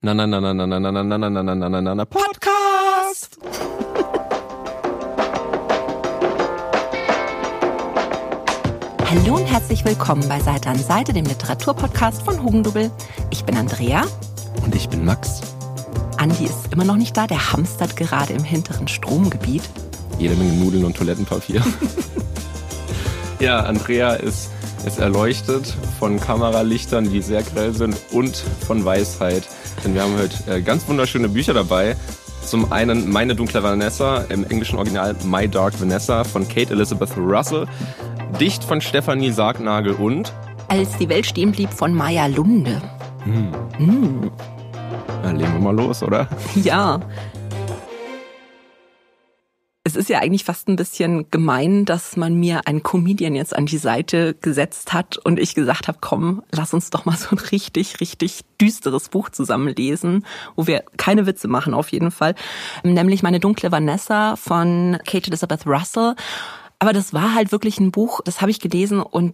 Na na na na na na na na na na na na na na na Podcast. Hallo und herzlich willkommen bei Seite an Seite, dem Literaturpodcast von Hugendubel. Ich bin Andrea. Und ich bin Max. Andi ist immer noch nicht da, der hamstert gerade im hinteren Stromgebiet. Jede Menge Nudeln und Toilettenpapier. Ja, Andrea ist erleuchtet von Kameralichtern, die sehr grell sind, und von Weisheit. Denn wir haben heute ganz wunderschöne Bücher dabei. Zum einen Meine dunkle Vanessa, im englischen Original My Dark Vanessa von Kate Elizabeth Russell. Dicht von Stefanie Sargnagel und Als die Welt stehen blieb von Maya Lunde. Na, legen wir mal los, oder? Ja. Es ist ja eigentlich fast ein bisschen gemein, dass man mir einen Comedian jetzt an die Seite gesetzt hat und ich gesagt habe, komm, lass uns doch mal so ein richtig, richtig düsteres Buch zusammenlesen, wo wir keine Witze machen auf jeden Fall. Nämlich Meine dunkle Vanessa von Kate Elizabeth Russell. Aber das war halt wirklich ein Buch, das habe ich gelesen und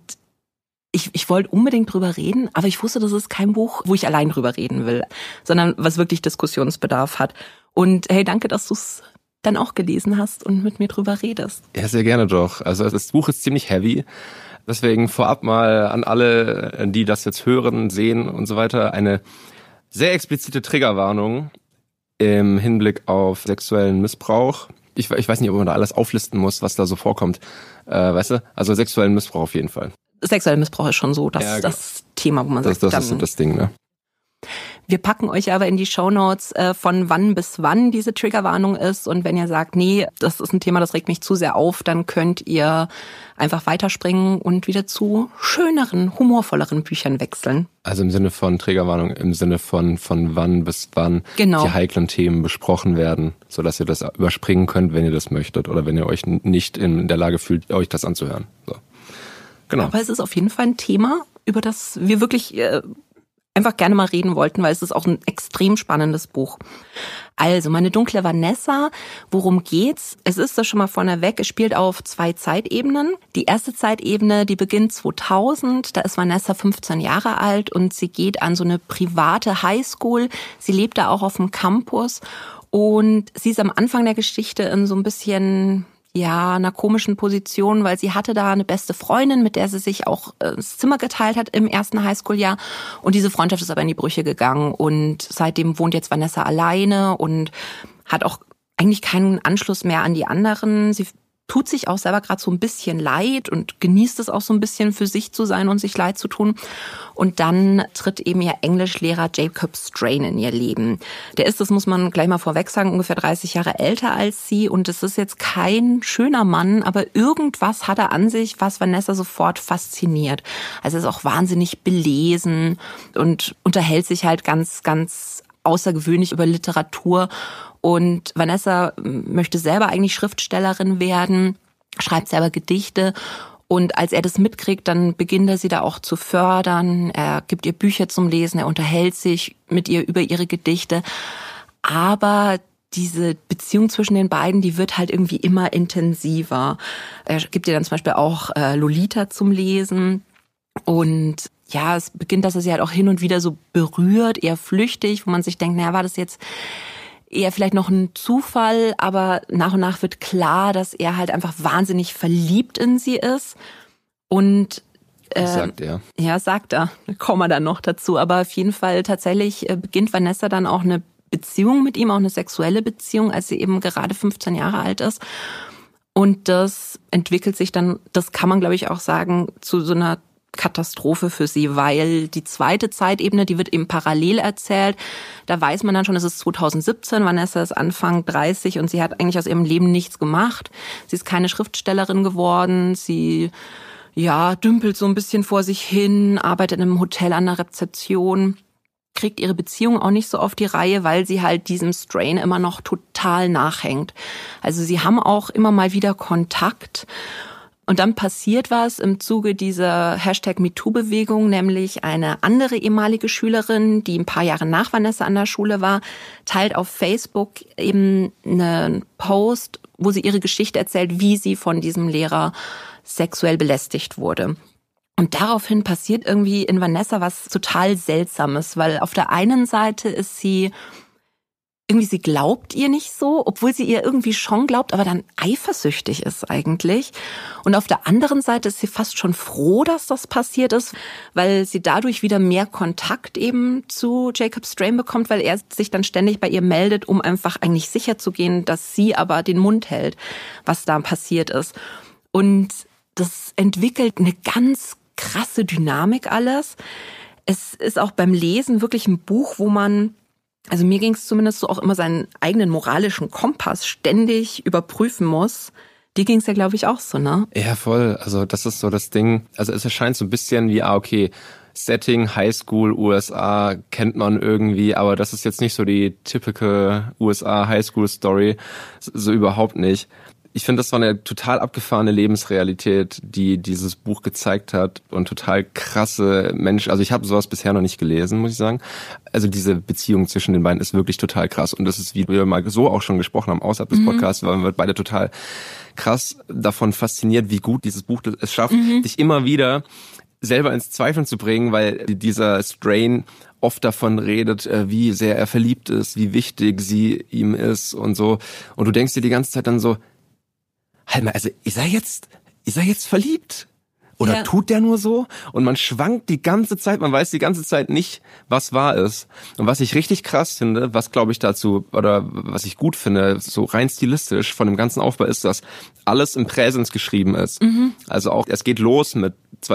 ich wollte unbedingt drüber reden, aber ich wusste, das ist kein Buch, wo ich allein drüber reden will, sondern was wirklich Diskussionsbedarf hat. Und hey, danke, dass du es dann auch gelesen hast und mit mir drüber redest. Ja, sehr gerne doch. Also das Buch ist ziemlich heavy. Deswegen vorab mal an alle, die das jetzt hören, sehen und so weiter, eine sehr explizite Triggerwarnung im Hinblick auf sexuellen Missbrauch. Ich weiß nicht, ob man da alles auflisten muss, was da so vorkommt. Weißt du? Also sexuellen Missbrauch auf jeden Fall. Sexueller Missbrauch ist schon so das Thema, wo man sagt, das ist so das Ding, ne? Wir packen euch aber in die Shownotes, von wann bis wann diese Triggerwarnung ist. Und wenn ihr sagt, nee, das ist ein Thema, das regt mich zu sehr auf, dann könnt ihr einfach weiterspringen und wieder zu schöneren, humorvolleren Büchern wechseln. Also im Sinne von Triggerwarnung, im Sinne von wann bis wann genau. Die heiklen Themen besprochen werden, sodass ihr das überspringen könnt, wenn ihr das möchtet oder wenn ihr euch nicht in der Lage fühlt, euch das anzuhören. So. Genau. Aber es ist auf jeden Fall ein Thema, über das wir wirklich einfach gerne mal reden wollten, weil es ist auch ein extrem spannendes Buch. Also, Meine dunkle Vanessa, worum geht's? Es ist das schon mal vorneweg, es spielt auf 2 Zeitebenen. Die erste Zeitebene, die beginnt 2000, da ist Vanessa 15 Jahre alt und sie geht an so eine private Highschool. Sie lebt da auch auf dem Campus und sie ist am Anfang der Geschichte in so ein bisschen einer komischen Position, weil sie hatte da eine beste Freundin, mit der sie sich auch das Zimmer geteilt hat im ersten Highschool-Jahr. Und diese Freundschaft ist aber in die Brüche gegangen. Und seitdem wohnt jetzt Vanessa alleine und hat auch eigentlich keinen Anschluss mehr an die anderen. Sie tut sich auch selber gerade so ein bisschen leid und genießt es auch so ein bisschen, für sich zu sein und sich leid zu tun. Und dann tritt eben ihr Englischlehrer Jacob Strain in ihr Leben. Der ist, das muss man gleich mal vorweg sagen, ungefähr 30 Jahre älter als sie. Und es ist jetzt kein schöner Mann, aber irgendwas hat er an sich, was Vanessa sofort fasziniert. Also er ist auch wahnsinnig belesen und unterhält sich halt ganz, ganz außergewöhnlich über Literatur. Und Vanessa möchte selber eigentlich Schriftstellerin werden, schreibt selber Gedichte. Und als er das mitkriegt, dann beginnt er sie da auch zu fördern. Er gibt ihr Bücher zum Lesen, er unterhält sich mit ihr über ihre Gedichte. Aber diese Beziehung zwischen den beiden, die wird halt irgendwie immer intensiver. Er gibt ihr dann zum Beispiel auch Lolita zum Lesen. Und ja, es beginnt, dass er sie halt auch hin und wieder so berührt, eher flüchtig, wo man sich denkt, naja, war das jetzt eher vielleicht noch ein Zufall, aber nach und nach wird klar, dass er halt einfach wahnsinnig verliebt in sie ist. Und sagt er. Ja, sagt er. Kommen wir dann noch dazu. Aber auf jeden Fall tatsächlich beginnt Vanessa dann auch eine Beziehung mit ihm, auch eine sexuelle Beziehung, als sie eben gerade 15 Jahre alt ist. Und das entwickelt sich dann, das kann man glaube ich auch sagen, zu so einer Katastrophe für sie, weil die zweite Zeitebene, die wird eben parallel erzählt. Da weiß man dann schon, es ist 2017, Vanessa ist Anfang 30 und sie hat eigentlich aus ihrem Leben nichts gemacht. Sie ist keine Schriftstellerin geworden, sie dümpelt so ein bisschen vor sich hin, arbeitet in einem Hotel an der Rezeption, kriegt ihre Beziehung auch nicht so auf die Reihe, weil sie halt diesem Strain immer noch total nachhängt. Also sie haben auch immer mal wieder Kontakt. Und dann passiert was im Zuge dieser #MeToo-Bewegung, nämlich eine andere ehemalige Schülerin, die ein paar Jahre nach Vanessa an der Schule war, teilt auf Facebook eben einen Post, wo sie ihre Geschichte erzählt, wie sie von diesem Lehrer sexuell belästigt wurde. Und daraufhin passiert irgendwie in Vanessa was total Seltsames, weil auf der einen Seite ist sie glaubt ihr nicht so, obwohl sie ihr irgendwie schon glaubt, aber dann eifersüchtig ist eigentlich. Und auf der anderen Seite ist sie fast schon froh, dass das passiert ist, weil sie dadurch wieder mehr Kontakt eben zu Jacob Strain bekommt, weil er sich dann ständig bei ihr meldet, um einfach eigentlich sicher zu gehen, dass sie aber den Mund hält, was da passiert ist. Und das entwickelt eine ganz krasse Dynamik alles. Es ist auch beim Lesen wirklich ein Buch, wo man, also mir ging es zumindest so, auch immer seinen eigenen moralischen Kompass ständig überprüfen muss. Dir ging es ja, glaube ich, auch so, ne? Ja, voll. Also das ist so das Ding. Also es erscheint so ein bisschen wie, okay, Setting, Highschool, USA, kennt man irgendwie, aber das ist jetzt nicht so die typische USA Highschool-Story. So überhaupt nicht. Ich finde, das war eine total abgefahrene Lebensrealität, die dieses Buch gezeigt hat und total krasse Menschen. Also ich habe sowas bisher noch nicht gelesen, muss ich sagen. Also diese Beziehung zwischen den beiden ist wirklich total krass. Und das ist, wie wir mal so auch schon gesprochen haben, außerhalb des Podcasts, weil wir beide total krass davon fasziniert, wie gut dieses Buch es schafft, dich immer wieder selber ins Zweifeln zu bringen, weil dieser Strain oft davon redet, wie sehr er verliebt ist, wie wichtig sie ihm ist und so. Und du denkst dir die ganze Zeit dann so, halt mal, also ist er jetzt verliebt? Oder tut der nur so? Und man schwankt die ganze Zeit, man weiß die ganze Zeit nicht, was wahr ist. Und was ich richtig krass finde, was glaube ich dazu, oder was ich gut finde, so rein stilistisch von dem ganzen Aufbau ist, dass alles im Präsens geschrieben ist. Also auch, es geht los mit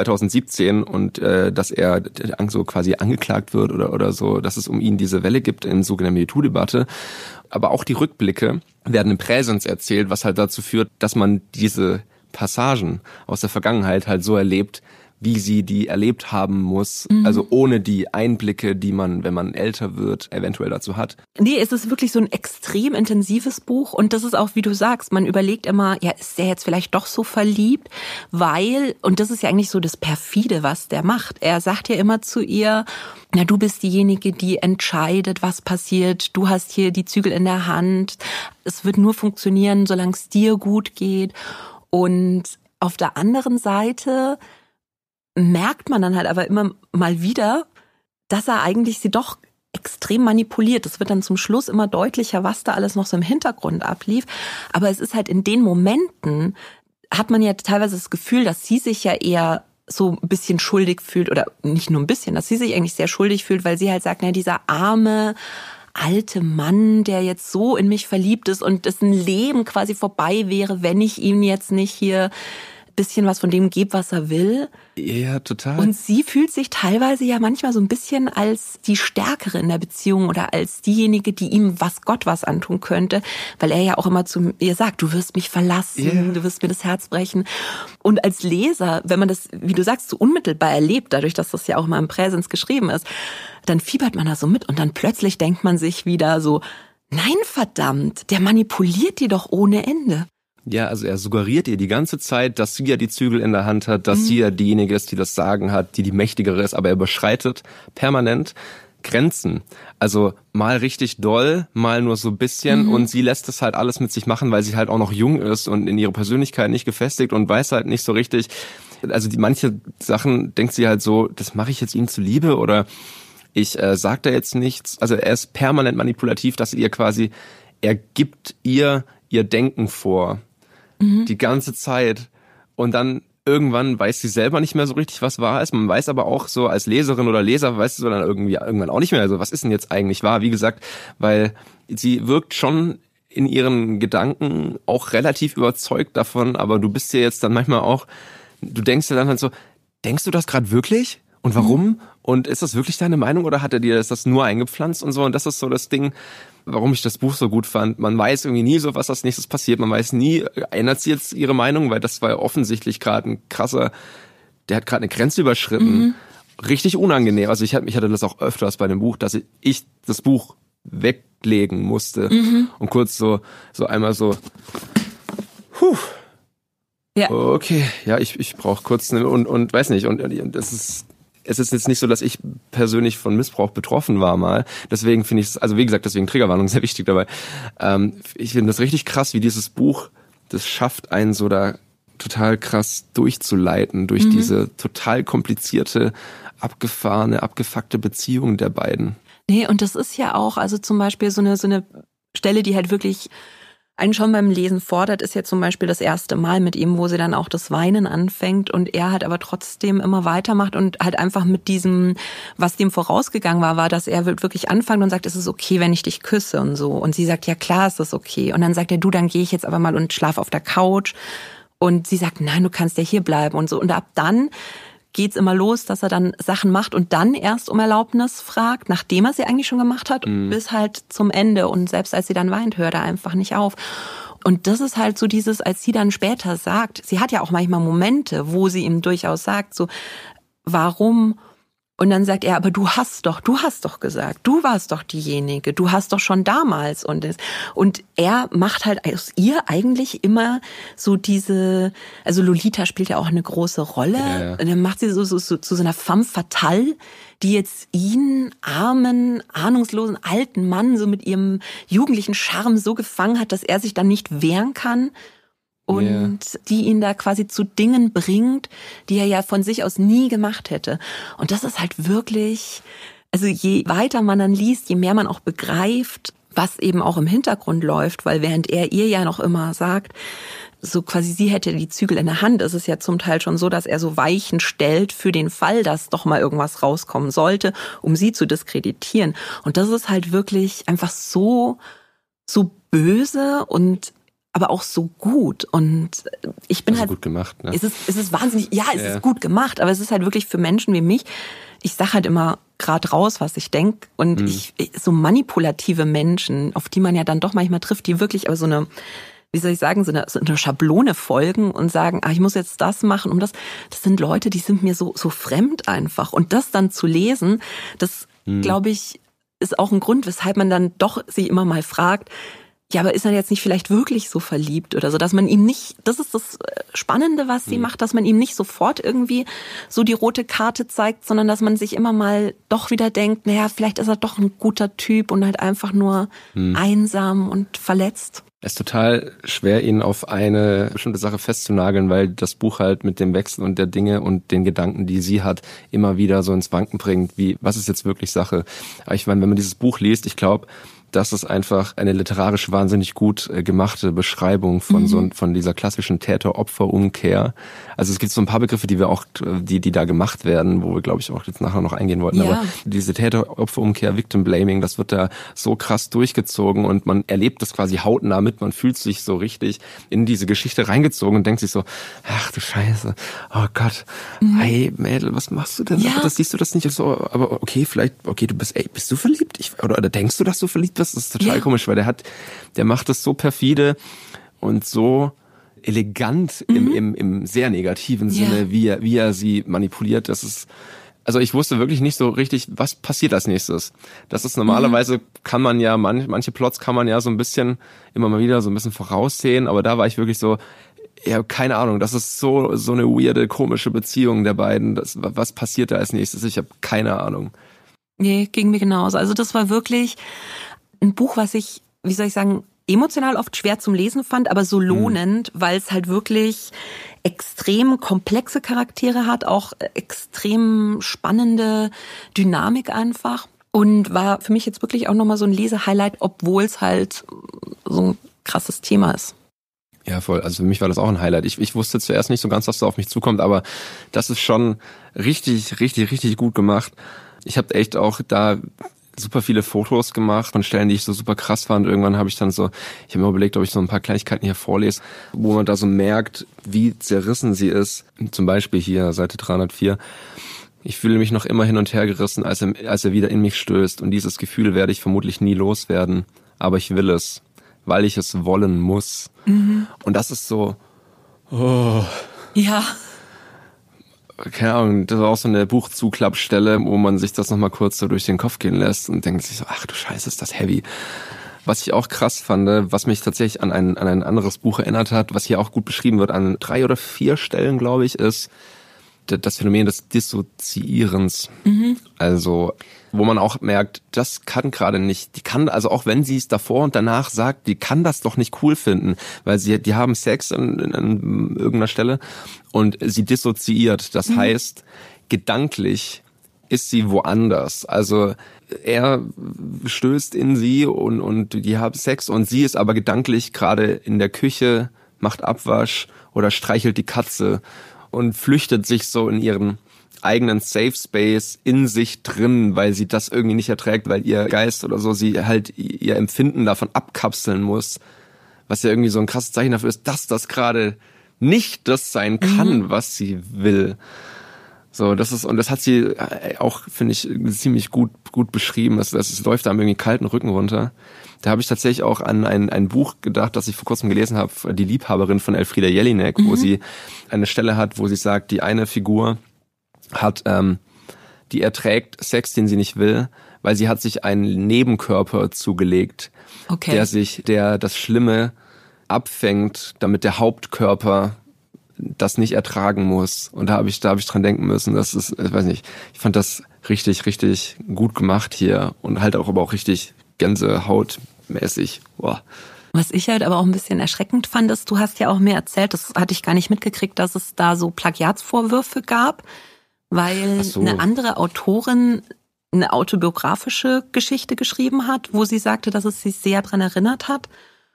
2017 und dass er so quasi angeklagt wird oder so, dass es um ihn diese Welle gibt in sogenannter MeToo-Debatte. Aber auch die Rückblicke werden im Präsens erzählt, was halt dazu führt, dass man diese Passagen aus der Vergangenheit halt so erlebt, wie sie die erlebt haben muss. Also ohne die Einblicke, die man, wenn man älter wird, eventuell dazu hat. Nee, es ist wirklich so ein extrem intensives Buch. Und das ist auch, wie du sagst, man überlegt immer, ja, ist der jetzt vielleicht doch so verliebt? Weil, und das ist ja eigentlich so das Perfide, was der macht. Er sagt ja immer zu ihr, na, du bist diejenige, die entscheidet, was passiert. Du hast hier die Zügel in der Hand. Es wird nur funktionieren, solange es dir gut geht. Und auf der anderen Seite merkt man dann halt aber immer mal wieder, dass er eigentlich sie doch extrem manipuliert. Das wird dann zum Schluss immer deutlicher, was da alles noch so im Hintergrund ablief. Aber es ist halt in den Momenten, hat man ja teilweise das Gefühl, dass sie sich ja eher so ein bisschen schuldig fühlt, oder nicht nur ein bisschen, dass sie sich eigentlich sehr schuldig fühlt, weil sie halt sagt, na, dieser arme alte Mann, der jetzt so in mich verliebt ist und dessen Leben quasi vorbei wäre, wenn ich ihm jetzt nicht hier ein bisschen was von dem gebe, was er will. Ja, total. Und sie fühlt sich teilweise ja manchmal so ein bisschen als die Stärkere in der Beziehung oder als diejenige, die ihm Gott was antun könnte, weil er ja auch immer zu ihr sagt, du wirst mich verlassen, du wirst mir das Herz brechen. Und als Leser, wenn man das, wie du sagst, so unmittelbar erlebt, dadurch, dass das ja auch mal im Präsens geschrieben ist, dann fiebert man da so mit und dann plötzlich denkt man sich wieder so, nein, verdammt, der manipuliert die doch ohne Ende. Ja, also er suggeriert ihr die ganze Zeit, dass sie ja die Zügel in der Hand hat, dass sie ja diejenige ist, die das Sagen hat, die mächtigere ist, aber er überschreitet permanent Grenzen. Also mal richtig doll, mal nur so ein bisschen und sie lässt es halt alles mit sich machen, weil sie halt auch noch jung ist und in ihre Persönlichkeit nicht gefestigt und weiß halt nicht so richtig. Also manche Sachen denkt sie halt so, das mache ich jetzt ihm zuliebe oder ich sag da jetzt nichts. Also er ist permanent manipulativ, dass er gibt ihr Denken vor. Die ganze Zeit. Und dann irgendwann weiß sie selber nicht mehr so richtig, was wahr ist. Man weiß aber auch so als Leserin oder Leser, weißt du, dann irgendwann auch nicht mehr. Also was ist denn jetzt eigentlich wahr? Wie gesagt, weil sie wirkt schon in ihren Gedanken auch relativ überzeugt davon, aber du bist ja jetzt dann manchmal auch, du denkst dir dann halt so, denkst du das gerade wirklich? Und warum? Und ist das wirklich deine Meinung oder hat er dir das nur eingepflanzt und so? Und das ist so das Ding, warum ich das Buch so gut fand. Man weiß irgendwie nie so, was als nächstes passiert. Man weiß nie, ändert sie jetzt ihre Meinung, weil das war ja offensichtlich gerade ein krasser, der hat gerade eine Grenze überschritten. Richtig unangenehm. Also ich hatte das auch öfters bei dem Buch, dass ich das Buch weglegen musste und kurz so einmal so, Ja. Okay, ja, ich brauche kurz und weiß nicht, und es ist jetzt nicht so, dass ich persönlich von Missbrauch betroffen war mal. Deswegen finde ich es, also wie gesagt, deswegen Triggerwarnung sehr wichtig dabei. Ich finde das richtig krass, wie dieses Buch das schafft, einen so da total krass durchzuleiten durch diese total komplizierte, abgefahrene, abgefuckte Beziehung der beiden. Nee, und das ist ja auch, also zum Beispiel so eine Stelle, die halt wirklich einen schon beim Lesen fordert, ist ja zum Beispiel das erste Mal mit ihm, wo sie dann auch das Weinen anfängt und er halt aber trotzdem immer weitermacht und halt einfach mit diesem, was dem vorausgegangen war, dass er wirklich anfängt und sagt, es ist okay, wenn ich dich küsse und so. Und sie sagt, ja klar, es ist okay. Und dann sagt er, du, dann gehe ich jetzt aber mal und schlaf auf der Couch. Und sie sagt, nein, du kannst ja hier bleiben und so. Und ab dann geht's immer los, dass er dann Sachen macht und dann erst um Erlaubnis fragt, nachdem er sie eigentlich schon gemacht hat, bis halt zum Ende. Und selbst als sie dann weint, hört er einfach nicht auf. Und das ist halt so dieses, als sie dann später sagt, sie hat ja auch manchmal Momente, wo sie ihm durchaus sagt, so, warum? Und dann sagt er, aber du hast doch gesagt, du warst doch diejenige, du hast doch schon damals und er macht halt aus ihr eigentlich immer so diese, also Lolita spielt ja auch eine große Rolle, ja. Und dann macht sie so zu so einer femme fatale, die jetzt ihn, armen, ahnungslosen alten Mann, so mit ihrem jugendlichen Charme so gefangen hat, dass er sich dann nicht wehren kann. Und die ihn da quasi zu Dingen bringt, die er ja von sich aus nie gemacht hätte. Und das ist halt wirklich, also je weiter man dann liest, je mehr man auch begreift, was eben auch im Hintergrund läuft, weil während er ihr ja noch immer sagt, so quasi sie hätte die Zügel in der Hand, ist es ja zum Teil schon so, dass er so Weichen stellt für den Fall, dass doch mal irgendwas rauskommen sollte, um sie zu diskreditieren. Und das ist halt wirklich einfach so böse und aber auch so gut und ich bin also halt gut gemacht, ne? Es ist wahnsinnig, es ist gut gemacht, aber es ist halt wirklich für Menschen wie mich, ich sag halt immer gerade raus, was ich denk und so manipulative Menschen, auf die man ja dann doch manchmal trifft, die wirklich aber so eine, wie soll ich sagen, so eine Schablone folgen und sagen, ich muss jetzt das machen, das sind Leute, die sind mir so fremd einfach und das dann zu lesen, das glaube ich, ist auch ein Grund, weshalb man dann doch sich immer mal fragt, ja, aber ist er jetzt nicht vielleicht wirklich so verliebt oder so, dass man ihm nicht, das ist das Spannende, was sie macht, dass man ihm nicht sofort irgendwie so die rote Karte zeigt, sondern dass man sich immer mal doch wieder denkt, naja, vielleicht ist er doch ein guter Typ und halt einfach nur einsam und verletzt. Es ist total schwer, ihn auf eine bestimmte Sache festzunageln, weil das Buch halt mit dem Wechsel und der Dinge und den Gedanken, die sie hat, immer wieder so ins Wanken bringt, wie, was ist jetzt wirklich Sache? Aber ich meine, wenn man dieses Buch liest, ich glaube, das ist einfach eine literarisch wahnsinnig gut gemachte Beschreibung von von dieser klassischen Täter-Opfer-Umkehr. Also es gibt so ein paar Begriffe, die wir auch, die da gemacht werden, wo wir, glaube ich, auch jetzt nachher noch eingehen wollten. Ja. Aber diese Täter-Opfer-Umkehr, Victim-Blaming, das wird da so krass durchgezogen und man erlebt das quasi hautnah mit. Man fühlt sich so richtig in diese Geschichte reingezogen und denkt sich so, ach du Scheiße, oh Gott, hey Mädel, was machst du denn? Ja. Das siehst du das nicht so, aber okay, vielleicht, du bist du verliebt? Oder denkst du, dass du verliebt bist? Das ist total komisch, weil der macht das so perfide und so elegant im sehr negativen Sinne, wie er sie manipuliert. Das ist, also ich wusste wirklich nicht so richtig, was passiert als nächstes. Das ist normalerweise kann man ja, manche Plots kann man ja so ein bisschen, immer mal wieder so ein bisschen voraussehen, aber da war ich wirklich so, ja, keine Ahnung, das ist so eine weirde, komische Beziehung der beiden. Was passiert da als nächstes? Ich habe keine Ahnung. Nee, ging mir genauso. Also das war wirklich ein Buch, was ich, wie soll ich sagen, emotional oft schwer zum Lesen fand, aber so lohnend, weil es halt wirklich extrem komplexe Charaktere hat, auch extrem spannende Dynamik einfach und war für mich jetzt wirklich auch nochmal so ein Lesehighlight, obwohl es halt so ein krasses Thema ist. Ja, voll. Also für mich war das auch ein Highlight. Ich wusste zuerst nicht so ganz, was da auf mich zukommt, aber das ist schon richtig, richtig, richtig gut gemacht. Ich habe echt auch da super viele Fotos gemacht von Stellen, die ich so super krass fand. Irgendwann habe ich dann so, ich habe mir überlegt, ob ich so ein paar Kleinigkeiten hier vorlese, wo man da so merkt, wie zerrissen sie ist. Zum Beispiel hier, Seite 304. Ich fühle mich noch immer hin und her gerissen, als er wieder in mich stößt. Und dieses Gefühl werde ich vermutlich nie loswerden. Aber ich will es, weil ich es wollen muss. Und das ist so, Ja. Keine Ahnung, das war auch so eine Buchzuklappstelle, wo man sich das nochmal kurz so durch den Kopf gehen lässt und denkt sich so, ach du Scheiße, ist das heavy. Was ich auch krass fand, was mich tatsächlich an ein anderes Buch erinnert hat, was hier auch gut beschrieben wird, an 3 oder 4 Stellen, glaube ich, ist, das Phänomen des Dissoziierens. Also, wo man auch merkt, das kann gerade nicht, die kann, also auch wenn sie es davor und danach sagt, die kann das doch nicht cool finden, weil die haben Sex an irgendeiner Stelle und sie dissoziiert. Das heißt, gedanklich ist sie woanders. Also er stößt in sie und die haben Sex und sie ist aber gedanklich gerade in der Küche, macht Abwasch oder streichelt die Katze und flüchtet sich so in ihren eigenen Safe Space in sich drin, weil sie das irgendwie nicht erträgt, weil ihr Geist oder so sie halt ihr Empfinden davon abkapseln muss, was ja irgendwie so ein krasses Zeichen dafür ist, dass das gerade nicht das sein kann, was sie will. So, das hat sie auch, finde ich, ziemlich gut beschrieben. Das läuft einem irgendwie kalten Rücken runter. Da habe ich tatsächlich auch an ein Buch gedacht, das ich vor kurzem gelesen habe, Die Liebhaberin von Elfriede Jelinek, wo sie eine Stelle hat, wo sie sagt, die eine Figur hat, die erträgt Sex, den sie nicht will, weil sie hat sich einen Nebenkörper zugelegt, der das Schlimme abfängt, damit der Hauptkörper das nicht ertragen muss. Und da habe ich dran denken müssen. Das ist, ich weiß nicht, ich fand das richtig, richtig gut gemacht hier und halt auch aber auch richtig Gänsehautmäßig. Boah. Was ich halt aber auch ein bisschen erschreckend fand, ist, du hast ja auch mir erzählt, das hatte ich gar nicht mitgekriegt, dass es da so Plagiatsvorwürfe gab, weil eine andere Autorin eine autobiografische Geschichte geschrieben hat, wo sie sagte, dass es sie sehr daran erinnert hat.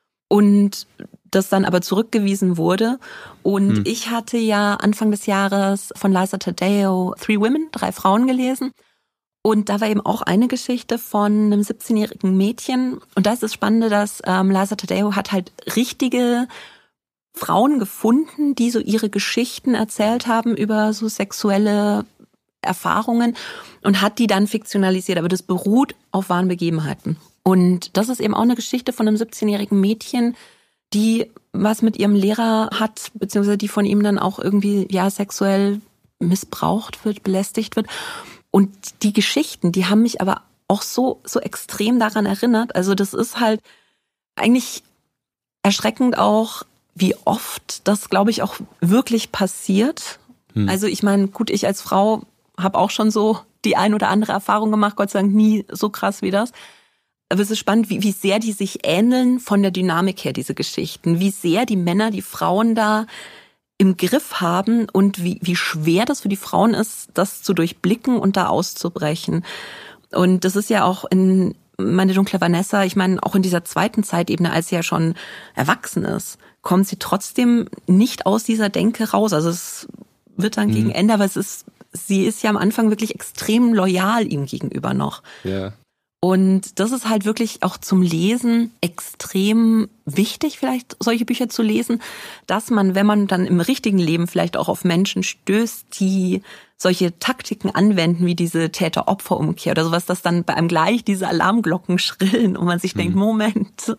Und das dann aber zurückgewiesen wurde. Und ich hatte ja Anfang des Jahres von Liza Taddeo 3 Women, 3 Frauen gelesen. Und da war eben auch eine Geschichte von einem 17-jährigen Mädchen. Und da ist das Spannende, dass Liza Taddeo hat halt richtige Frauen gefunden, die so ihre Geschichten erzählt haben über so sexuelle Erfahrungen und hat die dann fiktionalisiert. Aber das beruht auf wahren Begebenheiten. Und das ist eben auch eine Geschichte von einem 17-jährigen Mädchen, die was mit ihrem Lehrer hat, beziehungsweise die von ihm dann auch irgendwie sexuell missbraucht wird, belästigt wird. Und die Geschichten, die haben mich aber auch so extrem daran erinnert. Also das ist halt eigentlich erschreckend auch, wie oft das, glaube ich, auch wirklich passiert. Also ich meine, gut, ich als Frau habe auch schon so die ein oder andere Erfahrung gemacht, Gott sei Dank nie so krass wie das. Aber es ist spannend, wie sehr die sich ähneln von der Dynamik her, diese Geschichten. Wie sehr die Männer die Frauen da im Griff haben und wie schwer das für die Frauen ist, das zu durchblicken und da auszubrechen. Und das ist ja auch in Meine dunkle Vanessa, ich meine, auch in dieser zweiten Zeitebene, als sie ja schon erwachsen ist, kommt sie trotzdem nicht aus dieser Denke raus. Also es wird dann gegen Ende, aber sie ist ja am Anfang wirklich extrem loyal ihm gegenüber noch. Ja. Und das ist halt wirklich auch zum Lesen extrem wichtig, vielleicht solche Bücher zu lesen, dass man, wenn man dann im richtigen Leben vielleicht auch auf Menschen stößt, die solche Taktiken anwenden, wie diese Täter-Opfer-Umkehr oder sowas, dass dann bei einem gleich diese Alarmglocken schrillen und man sich denkt, Moment,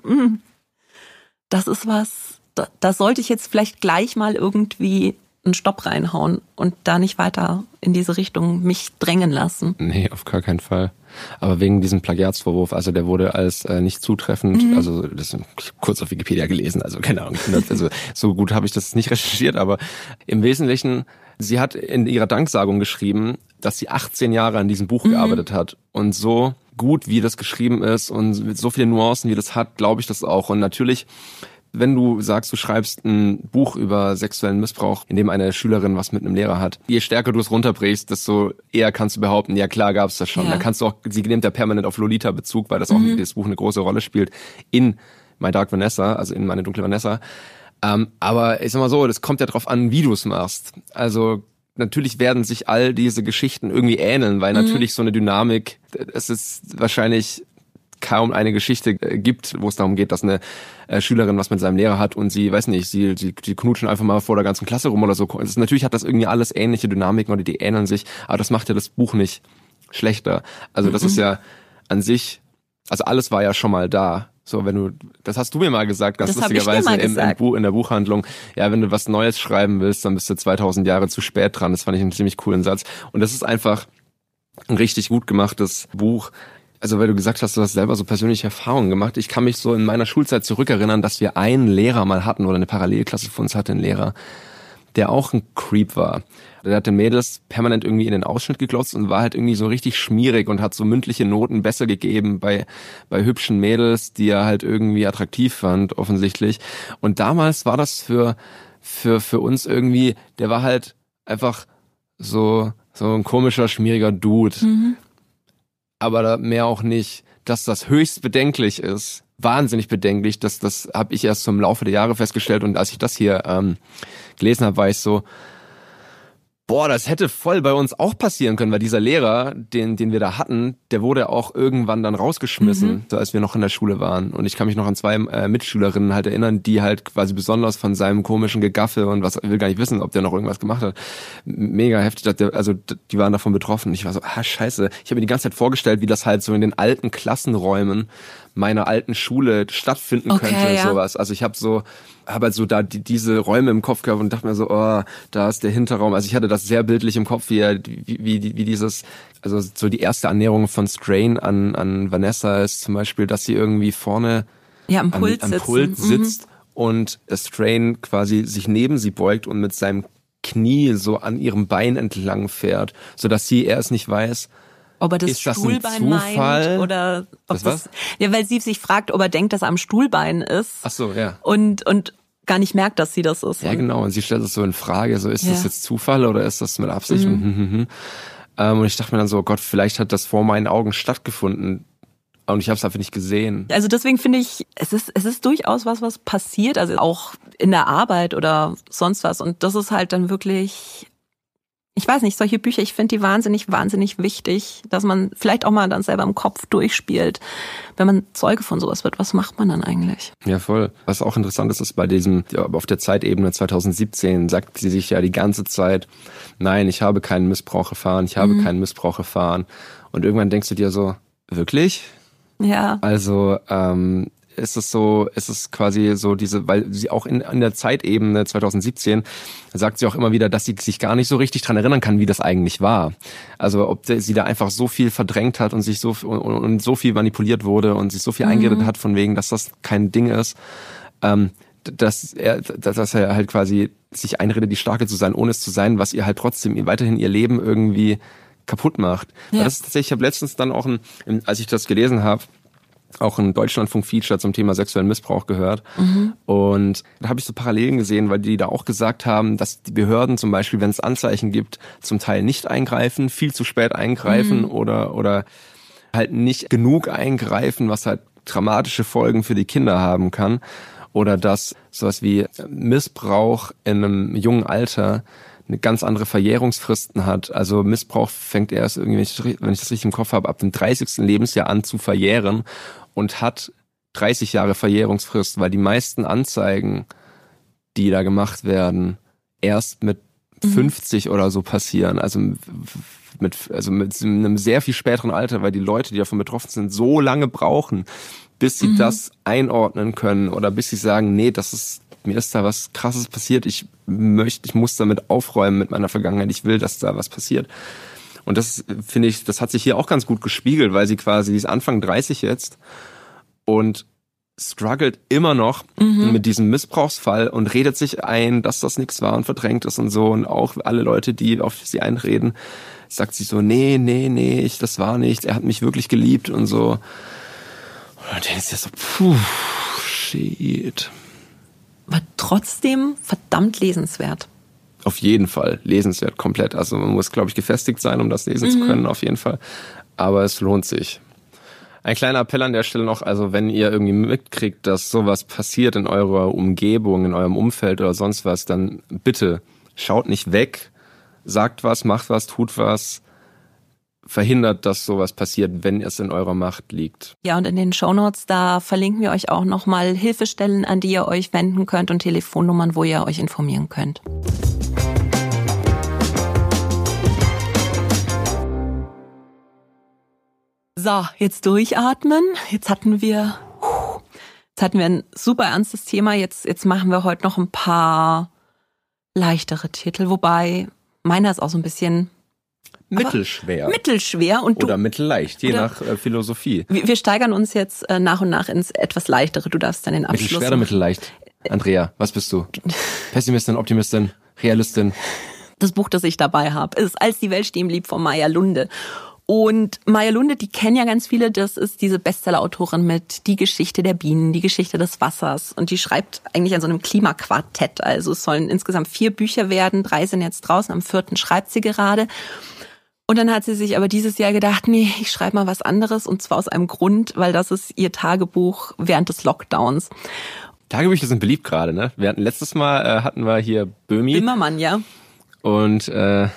das ist was, da sollte ich jetzt vielleicht gleich mal irgendwie einen Stopp reinhauen und da nicht weiter in diese Richtung mich drängen lassen. Nee, auf gar keinen Fall. Aber wegen diesem Plagiatsvorwurf, also der wurde als nicht zutreffend, also das kurz auf Wikipedia gelesen, also keine Ahnung, also so gut habe ich das nicht recherchiert, aber im Wesentlichen, sie hat in ihrer Danksagung geschrieben, dass sie 18 Jahre an diesem Buch gearbeitet hat und so gut, wie das geschrieben ist und mit so vielen Nuancen, wie das hat, glaube ich das auch. Und natürlich, wenn du sagst, du schreibst ein Buch über sexuellen Missbrauch, in dem eine Schülerin was mit einem Lehrer hat, je stärker du es runterbrichst, desto eher kannst du behaupten, ja klar gab's das schon. Ja. Da kannst du auch, sie nimmt ja permanent auf Lolita Bezug, weil das auch das Buch eine große Rolle spielt in My Dark Vanessa, also in Meine dunkle Vanessa. Aber ich sag mal so, das kommt ja drauf an, wie du es machst. Also natürlich werden sich all diese Geschichten irgendwie ähneln, weil natürlich so eine Dynamik, es ist wahrscheinlich kaum eine Geschichte gibt, wo es darum geht, dass eine Schülerin was mit seinem Lehrer hat und sie, weiß nicht, sie knutschen einfach mal vor der ganzen Klasse rum oder so. Natürlich hat das irgendwie alles ähnliche Dynamiken oder die ähneln sich, aber das macht ja das Buch nicht schlechter. Also das ist ja an sich, also alles war ja schon mal da. So, wenn du, das hast du mir mal gesagt, ganz lustigerweise in der Buchhandlung, ja, wenn du was Neues schreiben willst, dann bist du 2000 Jahre zu spät dran. Das fand ich einen ziemlich coolen Satz. Und das ist einfach ein richtig gut gemachtes Buch. Also weil du gesagt hast, du hast selber so persönliche Erfahrungen gemacht. Ich kann mich so in meiner Schulzeit zurückerinnern, dass wir einen Lehrer mal hatten oder eine Parallelklasse für uns hatte, einen Lehrer, der auch ein Creep war. Der hat den Mädels permanent irgendwie in den Ausschnitt geglotzt und war halt irgendwie so richtig schmierig und hat so mündliche Noten besser gegeben bei hübschen Mädels, die er halt irgendwie attraktiv fand, offensichtlich. Und damals war das für uns irgendwie, der war halt einfach so ein komischer, schmieriger Dude. Aber mehr auch nicht. Dass das höchst bedenklich ist, wahnsinnig bedenklich, das habe ich erst zum Laufe der Jahre festgestellt. Und als ich das hier gelesen habe, war ich so, boah, das hätte voll bei uns auch passieren können, weil dieser Lehrer, den wir da hatten, der wurde auch irgendwann dann rausgeschmissen, so als wir noch in der Schule waren. Und ich kann mich noch an 2 Mitschülerinnen halt erinnern, die halt quasi besonders von seinem komischen Gegaffe und was, ich will gar nicht wissen, ob der noch irgendwas gemacht hat. Mega heftig, die waren davon betroffen. Ich war so, scheiße. Ich habe mir die ganze Zeit vorgestellt, wie das halt so in den alten Klassenräumen meiner alten Schule stattfinden könnte, ja. Sowas. Also ich habe halt so da diese Räume im Kopf gehabt und dachte mir so, oh, da ist der Hinterraum. Also ich hatte das sehr bildlich im Kopf, wie dieses, also so die erste Annäherung von Strain an Vanessa ist zum Beispiel, dass sie irgendwie vorne am Pult sitzt und Strain quasi sich neben sie beugt und mit seinem Knie so an ihrem Bein entlang fährt, sodass sie erst nicht weiß, ob er das ist Stuhlbein meint oder ob das ja, weil sie sich fragt, ob er denkt, dass er am Stuhlbein ist. Ach so, ja. Und gar nicht merkt, dass sie das ist. Ja, genau. Und sie stellt es so in Frage, so ist das jetzt Zufall oder ist das mit Absicht? Und ich dachte mir dann so, oh Gott, vielleicht hat das vor meinen Augen stattgefunden. Und ich habe es einfach nicht gesehen. Also deswegen finde ich, es ist durchaus was passiert, also auch in der Arbeit oder sonst was. Und das ist halt dann wirklich, ich weiß nicht, solche Bücher, ich finde die wahnsinnig, wahnsinnig wichtig, dass man vielleicht auch mal dann selber im Kopf durchspielt. Wenn man Zeuge von sowas wird, was macht man dann eigentlich? Ja, voll. Was auch interessant ist bei auf der Zeitebene 2017 sagt sie sich ja die ganze Zeit, nein, ich habe keinen Missbrauch erfahren, Und irgendwann denkst du dir so, wirklich? Ja. Also, ist es quasi so weil sie auch in der Zeitebene 2017 sagt sie auch immer wieder, dass sie sich gar nicht so richtig dran erinnern kann, wie das eigentlich war. Also ob sie da einfach so viel verdrängt hat und sich so viel manipuliert wurde und sich so viel eingeredet hat von wegen, dass das kein Ding ist, dass er halt quasi sich einredet, die Starke zu sein, ohne es zu sein, was ihr halt trotzdem weiterhin ihr Leben irgendwie kaputt macht. Ja. Das ist tatsächlich, ich habe letztens dann auch, als ich das gelesen habe, auch ein Deutschlandfunk-Feature zum Thema sexuellen Missbrauch gehört. Und da habe ich so Parallelen gesehen, weil die da auch gesagt haben, dass die Behörden zum Beispiel, wenn es Anzeichen gibt, zum Teil nicht eingreifen, viel zu spät eingreifen oder halt nicht genug eingreifen, was halt dramatische Folgen für die Kinder haben kann. Oder dass sowas wie Missbrauch in einem jungen Alter eine ganz andere Verjährungsfristen hat. Also Missbrauch fängt erst irgendwie, wenn ich das richtig im Kopf habe, ab dem 30. Lebensjahr an zu verjähren und hat 30 Jahre Verjährungsfrist, weil die meisten Anzeigen, die da gemacht werden, erst mit 50 oder so passieren. Also mit einem sehr viel späteren Alter, weil die Leute, die davon betroffen sind, so lange brauchen, bis sie das einordnen können oder bis sie sagen, nee, mir ist da was Krasses passiert, ich muss damit aufräumen mit meiner Vergangenheit, ich will, dass da was passiert. Und das, finde ich, das hat sich hier auch ganz gut gespiegelt, weil sie ist Anfang 30 jetzt und struggelt immer noch mit diesem Missbrauchsfall und redet sich ein, dass das nichts war und verdrängt ist und so. Und auch alle Leute, die auf sie einreden, sagt sie so, nee, das war nichts, er hat mich wirklich geliebt und so. Und dann denkst du dir so, shit. Aber trotzdem verdammt lesenswert. Auf jeden Fall lesenswert, komplett. Also man muss, glaube ich, gefestigt sein, um das lesen zu können, auf jeden Fall. Aber es lohnt sich. Ein kleiner Appell an der Stelle noch, also wenn ihr irgendwie mitkriegt, dass sowas passiert in eurer Umgebung, in eurem Umfeld oder sonst was, dann bitte schaut nicht weg, sagt was, macht was, tut was, verhindert, dass sowas passiert, wenn es in eurer Macht liegt. Ja, und in den Shownotes, da verlinken wir euch auch nochmal Hilfestellen, an die ihr euch wenden könnt und Telefonnummern, wo ihr euch informieren könnt. So, jetzt durchatmen. Jetzt hatten wir ein super ernstes Thema. Jetzt machen wir heute noch ein paar leichtere Titel, wobei meiner ist auch so ein bisschen mittelschwer. Und oder mittelleicht, je nach Philosophie. Wir steigern uns jetzt nach und nach ins etwas Leichtere. Du darfst dann den Abschluss. Mittelschwer oder mittelleicht? Andrea, was bist du? Pessimistin, Optimistin, Realistin. Das Buch, das ich dabei habe, ist Als die Welt stehen blieb von Maya Lunde. Und Maya Lunde, die kennen ja ganz viele, das ist diese Bestseller-Autorin mit Die Geschichte der Bienen, die Geschichte des Wassers. Und die schreibt eigentlich an so einem Klimaquartett. Also es sollen insgesamt 4 Bücher werden, 3 sind jetzt draußen, am 4. schreibt sie gerade. Und dann hat sie sich aber dieses Jahr gedacht, nee, ich schreibe mal was anderes. Und zwar aus einem Grund, weil das ist ihr Tagebuch während des Lockdowns. Tagebücher sind beliebt gerade, ne? Wir hatten letztes Mal, hatten wir hier Böhmermann, ja. Und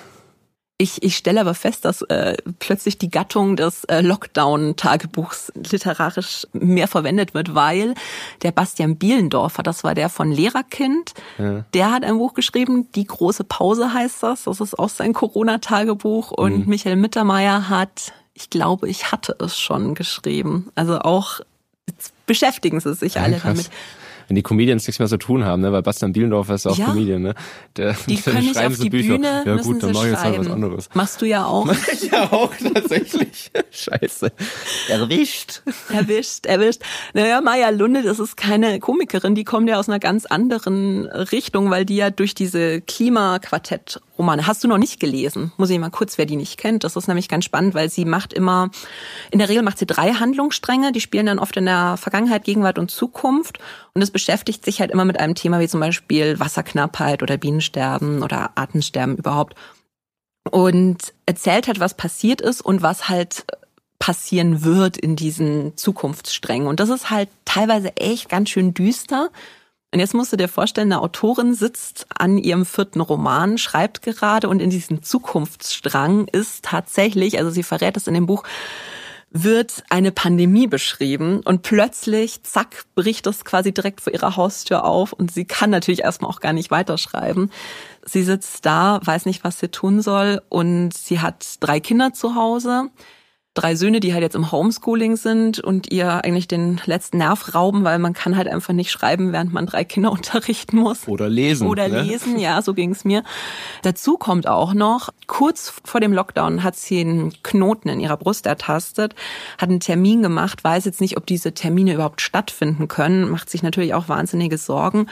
ich stelle aber fest, dass plötzlich die Gattung des Lockdown-Tagebuchs literarisch mehr verwendet wird, weil der Bastian Bielendorfer, das war der von Lehrerkind, der hat ein Buch geschrieben, Die große Pause heißt das. Das ist auch sein Corona-Tagebuch. Und Michael Mittermeier hat, ich glaube, ich hatte es schon geschrieben. Also auch, jetzt beschäftigen sie sich alle damit. Wenn die Comedians nichts mehr zu tun haben, ne? Weil Bastian Bielendorfer ist ja auch Comedian, ne? Die können nicht auf die Bücher. Bühne, ja müssen gut, dann mach ich jetzt halt was anderes. Machst du ja auch. Mach ich ja auch, tatsächlich. Scheiße. Erwischt. Naja, Maya Lunde, das ist keine Komikerin, die kommt ja aus einer ganz anderen Richtung, weil die ja durch diese Klimaquartett-Romane, hast du noch nicht gelesen, muss ich mal kurz, wer die nicht kennt, das ist nämlich ganz spannend, weil sie macht immer, in der Regel macht sie 3 Handlungsstränge, die spielen dann oft in der Vergangenheit, Gegenwart und Zukunft und es beschäftigt sich halt immer mit einem Thema wie zum Beispiel Wasserknappheit oder Bienensterben oder Artensterben überhaupt und erzählt halt, was passiert ist und was halt passieren wird in diesen Zukunftssträngen. Und das ist halt teilweise echt ganz schön düster. Und jetzt musst du dir vorstellen, eine Autorin sitzt an ihrem 4. Roman, schreibt gerade und in diesem Zukunftsstrang ist tatsächlich, also sie verrät es in dem Buch, wird eine Pandemie beschrieben und plötzlich, zack, bricht das quasi direkt vor ihrer Haustür auf und sie kann natürlich erstmal auch gar nicht weiterschreiben. Sie sitzt da, weiß nicht, was sie tun soll und sie hat 3 Kinder zu Hause. 3 Söhne, die halt jetzt im Homeschooling sind und ihr eigentlich den letzten Nerv rauben, weil man kann halt einfach nicht schreiben, während man 3 Kinder unterrichten muss. Oder lesen. Lesen, ja, so ging's mir. Dazu kommt auch noch, kurz vor dem Lockdown hat sie einen Knoten in ihrer Brust ertastet, hat einen Termin gemacht, weiß jetzt nicht, ob diese Termine überhaupt stattfinden können, macht sich natürlich auch wahnsinnige Sorgen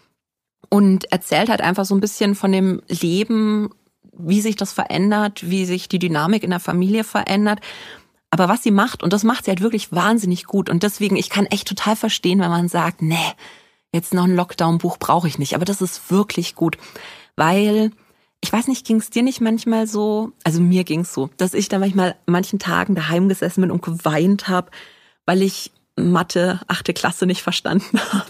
und erzählt halt einfach so ein bisschen von dem Leben, wie sich das verändert, wie sich die Dynamik in der Familie verändert. Aber was sie macht, und das macht sie halt wirklich wahnsinnig gut. Und deswegen, ich kann echt total verstehen, wenn man sagt, nee, jetzt noch ein Lockdown-Buch brauche ich nicht. Aber das ist wirklich gut, weil, ich weiß nicht, ging es dir nicht manchmal so, also mir ging es so, dass ich da manchmal an manchen Tagen daheim gesessen bin und geweint habe, weil ich Mathe 8. Klasse nicht verstanden habe.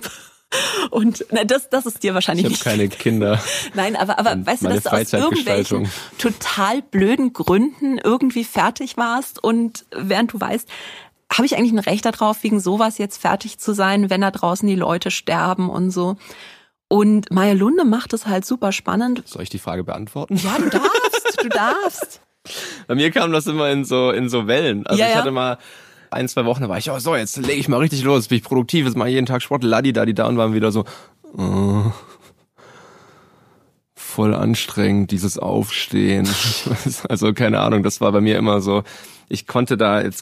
Und das ist dir wahrscheinlich nicht. Ich habe keine Kinder. Nein, aber weißt du, dass du aus irgendwelchen total blöden Gründen irgendwie fertig warst und während du weißt, habe ich eigentlich ein Recht darauf, wegen sowas jetzt fertig zu sein, wenn da draußen die Leute sterben und so. Und Maya Lunde macht es halt super spannend. Soll ich die Frage beantworten? Ja, du darfst. Bei mir kam das immer in so Wellen. Also ich hatte mal 1-2 Wochen, da war ich, so, jetzt lege ich mal richtig los, bin ich produktiv, jetzt mache ich jeden Tag Sport, laddi-dadi-da und waren wieder so, voll anstrengend, dieses Aufstehen. Also keine Ahnung, das war bei mir immer so, ich konnte da jetzt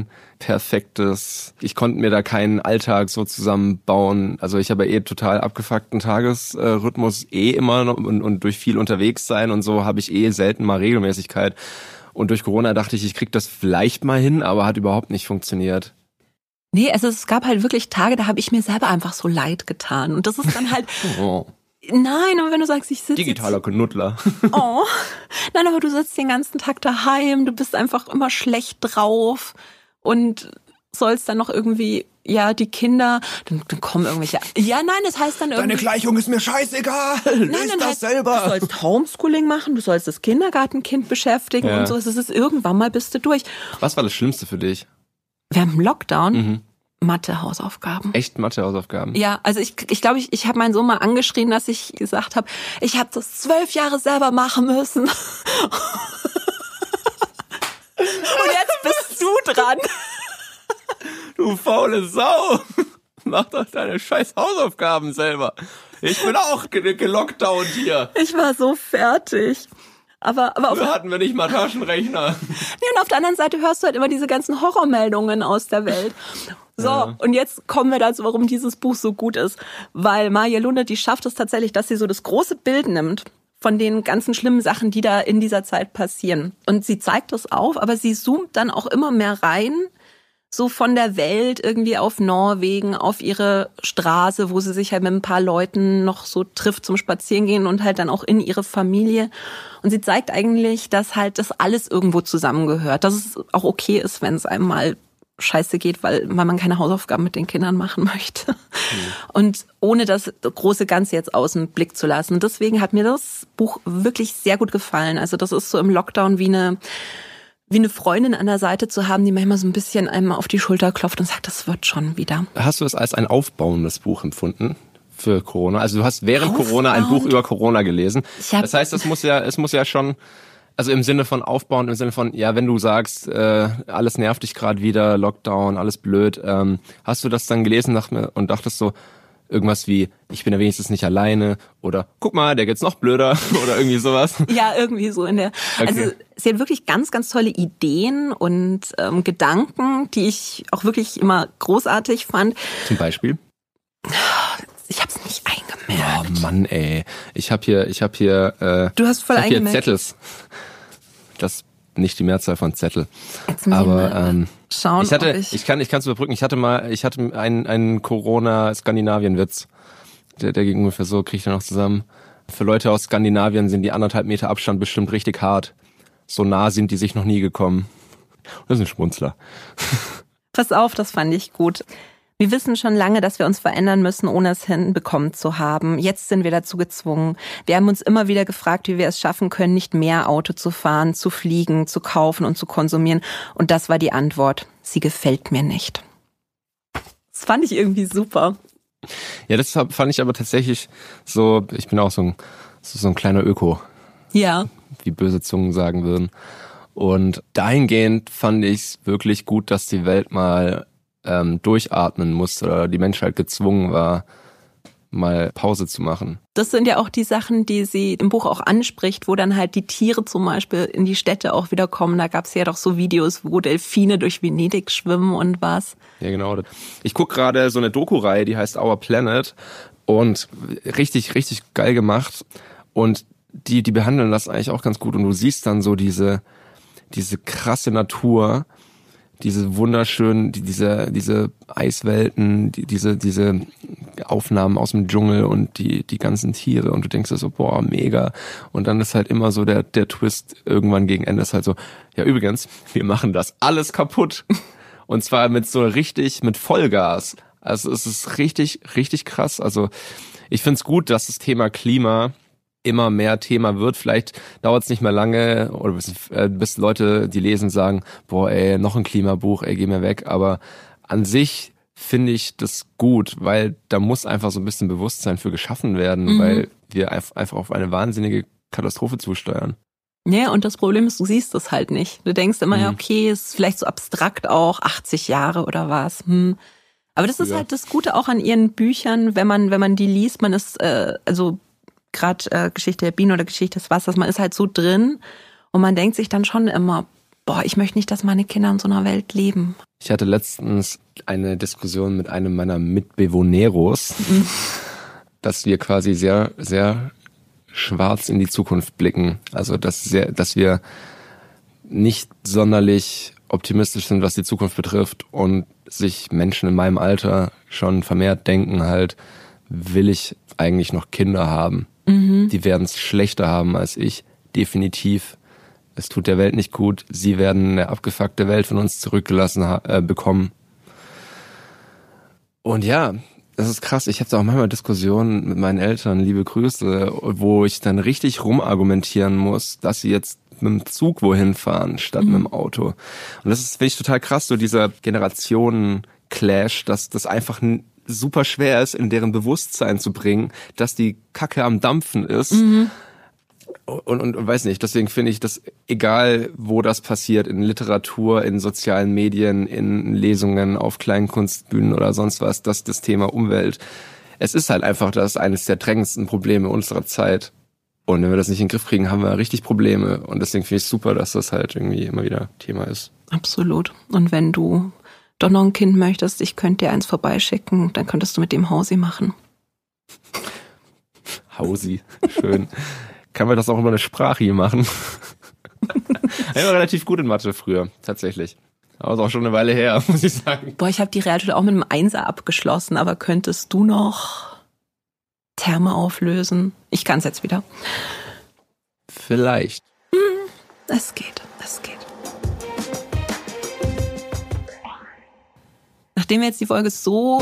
ich konnte mir da keinen Alltag so zusammenbauen. Also ich habe ja total abgefuckten Tagesrhythmus immer noch und durch viel unterwegs sein und so habe ich selten mal Regelmäßigkeit. Und durch Corona dachte ich krieg das vielleicht mal hin, aber hat überhaupt nicht funktioniert. Nee, also es gab halt wirklich Tage, da habe ich mir selber einfach so leid getan. Und das ist dann halt... Nein, aber wenn du sagst, ich sitze... Digitaler Knuddler. Oh, nein, aber du sitzt den ganzen Tag daheim, du bist einfach immer schlecht drauf und sollst dann noch irgendwie... Ja, die Kinder, dann kommen irgendwelche... Ja, nein, das heißt dann irgendwie... Deine Gleichung ist mir scheißegal, löst das selber. Du sollst Homeschooling machen, du sollst das Kindergartenkind beschäftigen und so. Es ist irgendwann mal bist du durch. Was war das Schlimmste für dich? Während dem Lockdown? Mathe-Hausaufgaben. Echt Mathe-Hausaufgaben? Ja, also ich glaube, ich habe meinen Sohn mal angeschrien, dass ich gesagt habe, ich habe das 12 Jahre selber machen müssen. Und jetzt bist du dran. Du faule Sau! Mach doch deine scheiß Hausaufgaben selber. Ich bin auch gelockdownt hier. Ich war so fertig. Aber hatten wir nicht mal Taschenrechner. Nee, und auf der anderen Seite hörst du halt immer diese ganzen Horrormeldungen aus der Welt. So, Und jetzt kommen wir dazu, warum dieses Buch so gut ist. Weil Maya Lunde, die schafft es tatsächlich, dass sie so das große Bild nimmt von den ganzen schlimmen Sachen, die da in dieser Zeit passieren. Und sie zeigt das auf, aber sie zoomt dann auch immer mehr rein, so von der Welt irgendwie auf Norwegen, auf ihre Straße, wo sie sich halt mit ein paar Leuten noch so trifft zum Spazierengehen und halt dann auch in ihre Familie. Und sie zeigt eigentlich, dass halt das alles irgendwo zusammengehört, dass es auch okay ist, wenn es einem mal scheiße geht, weil man keine Hausaufgaben mit den Kindern machen möchte. Und ohne das große Ganze jetzt aus dem Blick zu lassen. Und deswegen hat mir das Buch wirklich sehr gut gefallen. Also das ist so im Lockdown wie eine Freundin an der Seite zu haben, die manchmal so ein bisschen einem auf die Schulter klopft und sagt, das wird schon wieder. Hast du es als ein aufbauendes Buch empfunden für Corona? Also du hast während Corona ein Buch über Corona gelesen. Das heißt, es muss ja schon, also im Sinne von aufbauend, im Sinne von, ja, wenn du sagst, alles nervt dich gerade wieder, Lockdown, alles blöd, hast du das dann gelesen und dachtest so, irgendwas wie, ich bin ja wenigstens nicht alleine oder guck mal, der geht's noch blöder oder irgendwie sowas. Ja, irgendwie so in der. Okay. Also sie hat wirklich ganz, ganz tolle Ideen und Gedanken, die ich auch wirklich immer großartig fand. Zum Beispiel? Ich hab's nicht eingemerkt. Oh Mann, ey. Ich hab hier du hast voll eingemerkt. Hier Zettels. Das nicht die Mehrzahl von Zettel. Aber schauen, ich kann es überbrücken. Ich hatte einen Corona-Skandinavien-Witz. Der ging ungefähr so, kriege ich da noch zusammen. Für Leute aus Skandinavien sind die 1,5 Meter Abstand bestimmt richtig hart. So nah sind die sich noch nie gekommen. Das ist ein Schmunzler. Pass auf, das fand ich gut. Wir wissen schon lange, dass wir uns verändern müssen, ohne es hinbekommen zu haben. Jetzt sind wir dazu gezwungen. Wir haben uns immer wieder gefragt, wie wir es schaffen können, nicht mehr Auto zu fahren, zu fliegen, zu kaufen und zu konsumieren. Und das war die Antwort. Sie gefällt mir nicht. Das fand ich irgendwie super. Ja, das fand ich aber tatsächlich so, ich bin auch so ein kleiner Öko. Ja. Wie böse Zungen sagen würden. Und dahingehend fand ich es wirklich gut, dass die Welt mal durchatmen musste oder die Menschheit gezwungen war, mal Pause zu machen. Das sind ja auch die Sachen, die sie im Buch auch anspricht, wo dann halt die Tiere zum Beispiel in die Städte auch wieder kommen. Da gab es ja doch so Videos, wo Delfine durch Venedig schwimmen und was. Ja, genau. Ich gucke gerade so eine Doku-Reihe, die heißt Our Planet und richtig, richtig geil gemacht. Und die behandeln das eigentlich auch ganz gut. Und du siehst dann so diese krasse Natur, diese wunderschönen, diese Eiswelten, diese Aufnahmen aus dem Dschungel und die ganzen Tiere und du denkst dir so, boah, mega. Und dann ist halt immer so der Twist irgendwann gegen Ende ist halt so, ja übrigens, wir machen das alles kaputt. Und zwar mit Vollgas. Also es ist richtig, richtig krass. Also ich find's gut, dass das Thema Klima immer mehr Thema wird. Vielleicht dauert es nicht mehr lange oder bis Leute, die lesen, sagen, boah, ey, noch ein Klimabuch, ey, geh mir weg. Aber an sich finde ich das gut, weil da muss einfach so ein bisschen Bewusstsein für geschaffen werden, weil wir einfach auf eine wahnsinnige Katastrophe zusteuern. Ja, und das Problem ist, du siehst das halt nicht. Du denkst immer, ja, okay, ist vielleicht so abstrakt auch, 80 Jahre oder was. Aber das ist halt das Gute auch an ihren Büchern, wenn man die liest, man ist, gerade Geschichte der Bienen oder Geschichte des Wassers, man ist halt so drin und man denkt sich dann schon immer, boah, ich möchte nicht, dass meine Kinder in so einer Welt leben. Ich hatte letztens eine Diskussion mit einem meiner Mitbewohneros, dass wir quasi sehr, sehr schwarz in die Zukunft blicken. Also dass wir nicht sonderlich optimistisch sind, was die Zukunft betrifft und sich Menschen in meinem Alter schon vermehrt denken halt, will ich eigentlich noch Kinder haben? Die werden es schlechter haben als ich, definitiv. Es tut der Welt nicht gut. Sie werden eine abgefuckte Welt von uns zurückgelassen bekommen. Und ja, das ist krass. Ich habe da auch manchmal Diskussionen mit meinen Eltern, liebe Grüße, wo ich dann richtig rumargumentieren muss, dass sie jetzt mit dem Zug wohin fahren, statt mit dem Auto. Und das finde ich total krass, so dieser Generationen-Clash, dass das einfach super schwer ist, in deren Bewusstsein zu bringen, dass die Kacke am Dampfen ist. Und weiß nicht, deswegen finde ich, dass egal wo das passiert, in Literatur, in sozialen Medien, in Lesungen, auf kleinen Kunstbühnen oder sonst was, dass das Thema Umwelt, es ist halt einfach das eines der drängendsten Probleme unserer Zeit. Und wenn wir das nicht in den Griff kriegen, haben wir richtig Probleme. Und deswegen finde ich es super, dass das halt irgendwie immer wieder Thema ist. Absolut. Und wenn du doch noch ein Kind möchtest, ich könnte dir eins vorbeischicken, dann könntest du mit dem Hausi machen. Hausi, schön. kann man das auch über eine Sprache hier machen. Ich war relativ gut in Mathe früher, tatsächlich. Aber ist auch schon eine Weile her, muss ich sagen. Boah, ich habe die Realschule auch mit einem 1er abgeschlossen, aber könntest du noch Terme auflösen? Ich kann es jetzt wieder. Vielleicht. Es geht. Nachdem wir jetzt die Folge so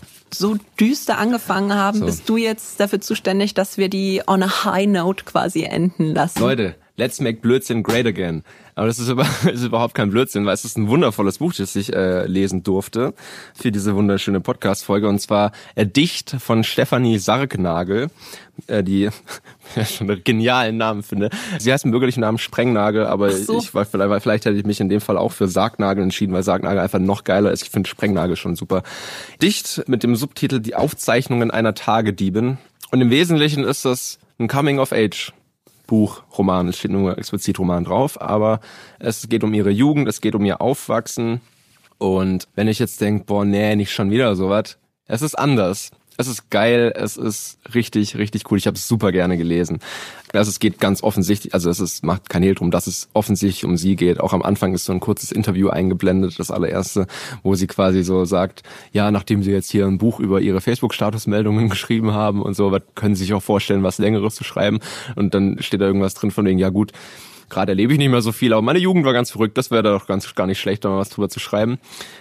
düster angefangen haben, bist du jetzt dafür zuständig, dass wir die on a high note quasi enden lassen. Leute, let's make Blödsinn great again. Aber das ist überhaupt kein Blödsinn, weil es ist ein wundervolles Buch, das ich lesen durfte für diese wunderschöne Podcast-Folge. Und zwar Dicht von Stefanie Sargnagel, die ich schon einen genialen Namen finde. Sie heißt im bürgerlichen Namen Sprengnagel, aber vielleicht hätte ich mich in dem Fall auch für Sargnagel entschieden, weil Sargnagel einfach noch geiler ist. Ich finde Sprengnagel schon super. Dicht mit dem Subtitel Die Aufzeichnungen einer Tagediebin. Und im Wesentlichen ist das ein Coming-of-Age Buch, Roman, es steht nur explizit Roman drauf, aber es geht um ihre Jugend, es geht um ihr Aufwachsen. Und wenn ich jetzt denke, boah, nee, nicht schon wieder sowas, es ist anders. Es ist geil, es ist richtig, richtig cool. Ich habe es super gerne gelesen. Also es geht ganz offensichtlich, macht kein Hehl drum, dass es offensichtlich um sie geht. Auch am Anfang ist so ein kurzes Interview eingeblendet, das allererste, wo sie quasi so sagt, ja, nachdem sie jetzt hier ein Buch über ihre Facebook-Statusmeldungen geschrieben haben und so, können sie sich auch vorstellen, was Längeres zu schreiben. Und dann steht da irgendwas drin von wegen, ja gut, gerade erlebe ich nicht mehr so viel, aber meine Jugend war ganz verrückt, das wäre doch gar nicht schlecht, da mal was drüber zu schreiben.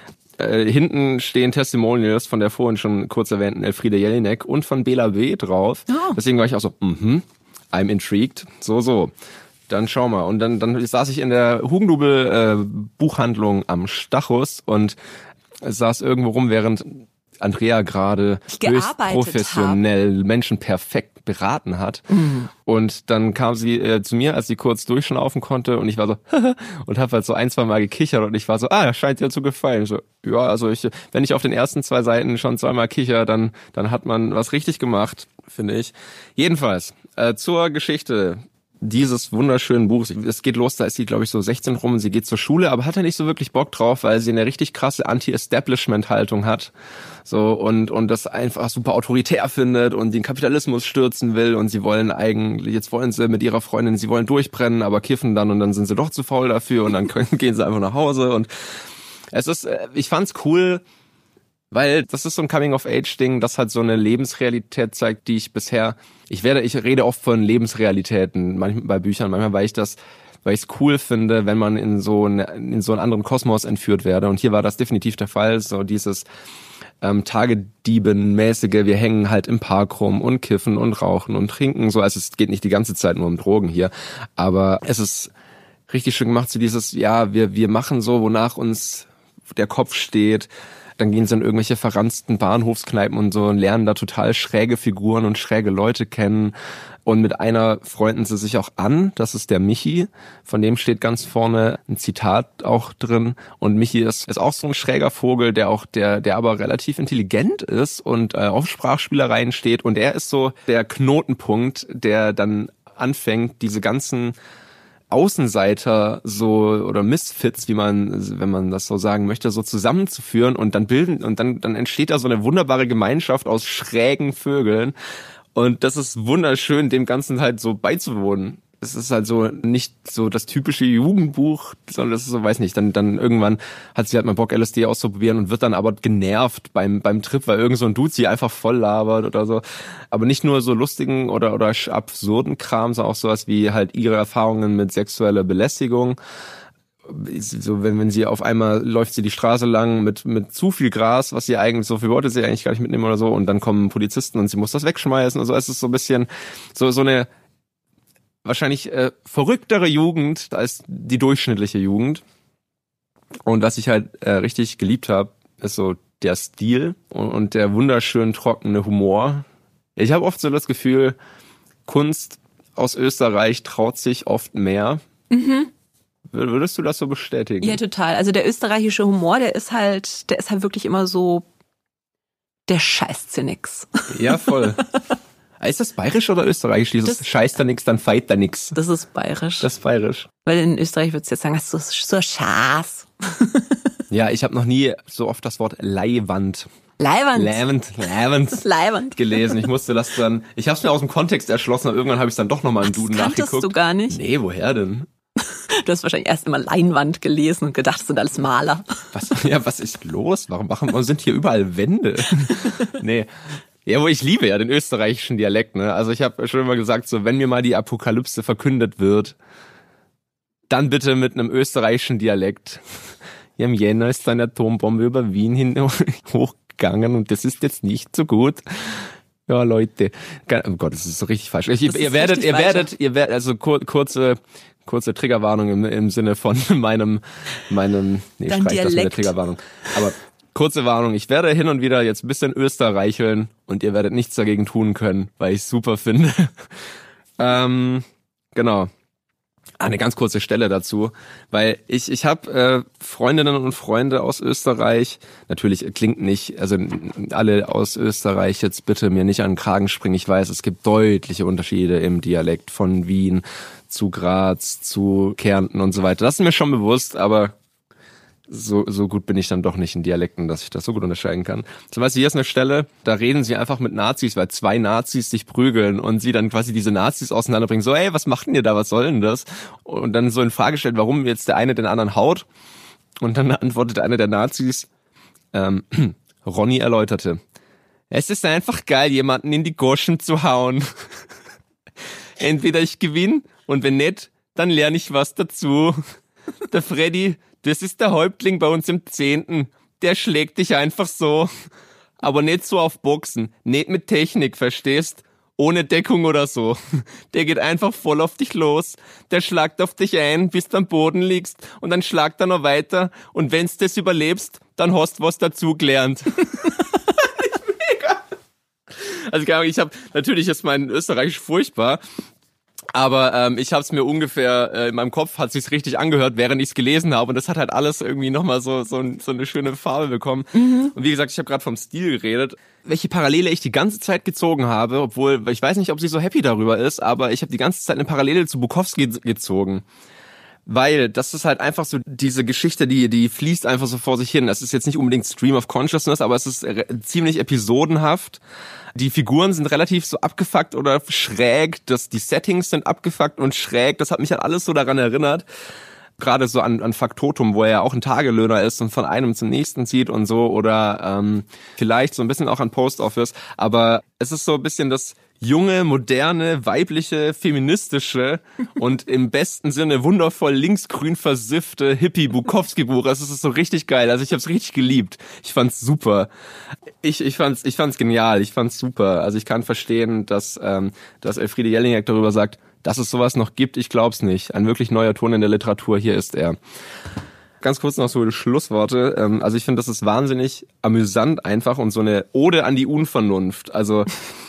Hinten stehen Testimonials von der vorhin schon kurz erwähnten Elfriede Jelinek und von Bela B. drauf. Oh. Deswegen war ich auch so, I'm intrigued. So. Dann schau mal. Und dann saß ich in der Hugendubel Buchhandlung am Stachus und saß irgendwo rum, während Andrea gerade höchst professionell Menschen perfekt beraten hat. Mhm. Und dann kam sie zu mir, als sie kurz durchschnaufen konnte und ich war so und habe halt so 1-2 Mal gekichert und ich war so, scheint dir zu gefallen. So, ja, also wenn ich auf den ersten 2 Seiten schon 2-mal kicher, dann hat man was richtig gemacht, finde ich. Jedenfalls, zur Geschichte dieses wunderschönen Buchs. Es geht los, da ist sie, glaube ich, so 16 rum und sie geht zur Schule, aber hat ja nicht so wirklich Bock drauf, weil sie eine richtig krasse Anti-Establishment-Haltung hat. So, und das einfach super autoritär findet und den Kapitalismus stürzen will und jetzt wollen sie mit ihrer Freundin, sie wollen durchbrennen, aber kiffen dann und dann sind sie doch zu faul dafür und dann gehen sie einfach nach Hause und ich fand's cool, weil das ist so ein Coming-of-Age-Ding, das halt so eine Lebensrealität zeigt, die ich rede oft von Lebensrealitäten, manchmal bei Büchern, manchmal weil ich es cool finde, wenn man in so einen anderen Kosmos entführt werde. Und hier war das definitiv der Fall, so dieses Tagedieben-mäßige, wir hängen halt im Park rum und kiffen und rauchen und trinken, so, also es geht nicht die ganze Zeit nur um Drogen hier, aber es ist richtig schön gemacht, so dieses, ja, wir machen so, wonach uns der Kopf steht. Dann gehen sie in irgendwelche verranzten Bahnhofskneipen und so und lernen da total schräge Figuren und schräge Leute kennen. Und mit einer freunden sie sich auch an, das ist der Michi. Von dem steht ganz vorne ein Zitat auch drin. Und Michi ist auch so ein schräger Vogel, der aber relativ intelligent ist und auf Sprachspielereien steht. Und er ist so der Knotenpunkt, der dann anfängt, diese ganzen Außenseiter so oder Misfits, wenn man das so sagen möchte, so zusammenzuführen und dann entsteht da so eine wunderbare Gemeinschaft aus schrägen Vögeln und das ist wunderschön, dem Ganzen halt so beizuwohnen. Es ist halt so nicht so das typische Jugendbuch, sondern das ist so, weiß nicht, dann irgendwann hat sie halt mal Bock, LSD auszuprobieren und wird dann aber genervt beim Trip, weil irgend so ein Dude sie einfach voll labert oder so. Aber nicht nur so lustigen oder absurden Kram, sondern auch sowas wie halt ihre Erfahrungen mit sexueller Belästigung. So, wenn sie auf einmal läuft sie die Straße lang mit zu viel Gras, was sie eigentlich, so viel wollte sie eigentlich gar nicht mitnehmen oder so, und dann kommen Polizisten und sie muss das wegschmeißen und so. Es ist so ein bisschen so eine wahrscheinlich verrücktere Jugend als die durchschnittliche Jugend. Und was ich halt richtig geliebt habe, ist so der Stil und der wunderschön trockene Humor. Ich habe oft so das Gefühl, Kunst aus Österreich traut sich oft mehr. Mhm. Würdest du das so bestätigen? Ja, total. Also der österreichische Humor, der ist halt wirklich immer so, der scheißt dir nix. Ja, voll. Ist das bayerisch oder österreichisch? Dieses scheißt da nix, dann feit da nix. Das ist bayerisch. Das ist bayerisch. Weil in Österreich würdest du jetzt sagen, das ist so Schaß. Ja, ich habe noch nie so oft das Wort Leihwand Leibend gelesen. Ich musste das dann, ich habe es mir aus dem Kontext erschlossen, aber irgendwann habe ich es dann doch nochmal im Duden nachgeguckt. Das kanntest du gar nicht? Nee, woher denn? Du hast wahrscheinlich erst immer Leinwand gelesen und gedacht, das sind alles Maler. Was ist los? Warum sind hier überall Wände? Nee. Ja, ich liebe ja den österreichischen Dialekt, ne? Also ich habe schon immer gesagt, so wenn mir mal die Apokalypse verkündet wird, dann bitte mit einem österreichischen Dialekt. Ja, im Jänner ist eine Atombombe über Wien hochgegangen und das ist jetzt nicht so gut. Ja, Leute. Oh Gott, das ist so richtig falsch. Ihr werdet, also kurze Triggerwarnung im Sinne von meinem, nee, streich das mit der Triggerwarnung. Aber kurze Warnung, ich werde hin und wieder jetzt ein bisschen österreicheln und ihr werdet nichts dagegen tun können, weil ich es super finde. Genau. Eine ganz kurze Stelle dazu, weil ich habe Freundinnen und Freunde aus Österreich. Natürlich klingt nicht, also alle aus Österreich jetzt bitte mir nicht an den Kragen springen. Ich weiß, es gibt deutliche Unterschiede im Dialekt von Wien zu Graz, zu Kärnten und so weiter. Das ist mir schon bewusst, aber so gut bin ich dann doch nicht in Dialekten, dass ich das so gut unterscheiden kann. Zum Beispiel hier ist eine Stelle, da reden sie einfach mit Nazis, weil 2 Nazis sich prügeln und sie dann quasi diese Nazis auseinanderbringen. So, ey, was macht denn ihr da? Was soll denn das? Und dann so in Frage stellt, warum jetzt der eine den anderen haut. Und dann antwortet einer der Nazis, Ronny erläuterte, es ist einfach geil, jemanden in die Goschen zu hauen. Entweder ich gewinne und wenn nicht, dann lerne ich was dazu. Der Freddy, das ist der Häuptling bei uns im 10. Der schlägt dich einfach so. Aber nicht so auf Boxen. Nicht mit Technik, verstehst? Ohne Deckung oder so. Der geht einfach voll auf dich los. Der schlagt auf dich ein, bis du am Boden liegst. Und dann schlagt er noch weiter. Und wenn's das überlebst, dann hast du was dazu gelernt. Mega. Also natürlich ist mein Österreichisch furchtbar. Aber ich habe es mir ungefähr, in meinem Kopf hat sich's richtig angehört, während ich es gelesen habe. Und das hat halt alles irgendwie nochmal so eine schöne Farbe bekommen. Mhm. Und wie gesagt, ich habe gerade vom Stil geredet. Welche Parallele ich die ganze Zeit gezogen habe, obwohl, ich weiß nicht, ob sie so happy darüber ist, aber ich habe die ganze Zeit eine Parallele zu Bukowski gezogen. Weil das ist halt einfach so diese Geschichte, die fließt einfach so vor sich hin. Das ist jetzt nicht unbedingt Stream of Consciousness, aber es ist ziemlich episodenhaft. Die Figuren sind relativ so abgefuckt oder schräg. Die Settings sind abgefuckt und schräg. Das hat mich halt alles so daran erinnert. Gerade so an Faktotum, wo er ja auch ein Tagelöhner ist und von einem zum nächsten zieht und so. Oder vielleicht so ein bisschen auch an Post Office. Aber es ist so ein bisschen das junge, moderne, weibliche, feministische und im besten Sinne wundervoll linksgrün versiffte Hippie-Bukowski-Buch. Also es ist so richtig geil. Also ich habe es richtig geliebt. Ich fand's super. Ich fand's genial. Ich fand's super. Also ich kann verstehen, dass Elfriede Jelinek darüber sagt, dass es sowas noch gibt. Ich glaub's nicht. Ein wirklich neuer Ton in der Literatur. Hier ist er. Ganz kurz noch so Schlussworte. Also ich finde, das ist wahnsinnig amüsant einfach und so eine Ode an die Unvernunft. Also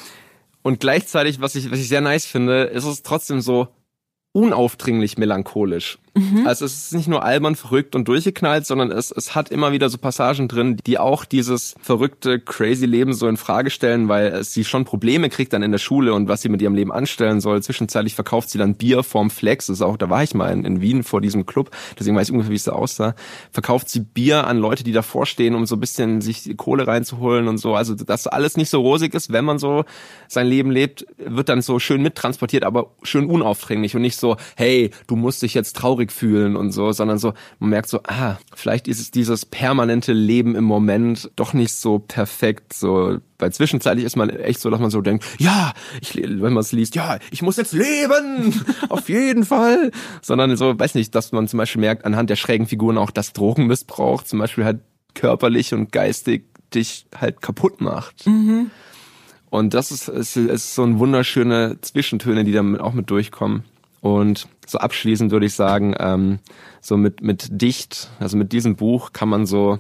und gleichzeitig, was ich sehr nice finde, ist es trotzdem so unaufdringlich melancholisch. Mhm. Also es ist nicht nur albern, verrückt und durchgeknallt, sondern es hat immer wieder so Passagen drin, die auch dieses verrückte, crazy Leben so in Frage stellen, weil sie schon Probleme kriegt dann in der Schule und was sie mit ihrem Leben anstellen soll. Zwischenzeitlich verkauft sie dann Bier vorm Flex. Das ist auch, da war ich mal in Wien vor diesem Club, deswegen weiß ich ungefähr, wie es da aussah. Verkauft sie Bier an Leute, die davor stehen, um so ein bisschen sich Kohle reinzuholen und so. Also dass alles nicht so rosig ist, wenn man so sein Leben lebt, wird dann so schön mittransportiert, aber schön unaufdringlich und nicht so, hey, du musst dich jetzt traurig fühlen und so, sondern so, man merkt so, vielleicht ist es dieses permanente Leben im Moment doch nicht so perfekt, so, weil zwischenzeitlich ist man echt so, dass man so denkt, ja, wenn man es liest, ja, ich muss jetzt leben, auf jeden Fall, sondern so, weiß nicht, dass man zum Beispiel merkt, anhand der schrägen Figuren auch, dass Drogenmissbrauch zum Beispiel halt körperlich und geistig dich halt kaputt macht. Mhm. Und das ist so ein wunderschöne Zwischentöne, die dann auch mit durchkommen. Und so abschließend würde ich sagen, so mit Dicht, also mit diesem Buch kann man so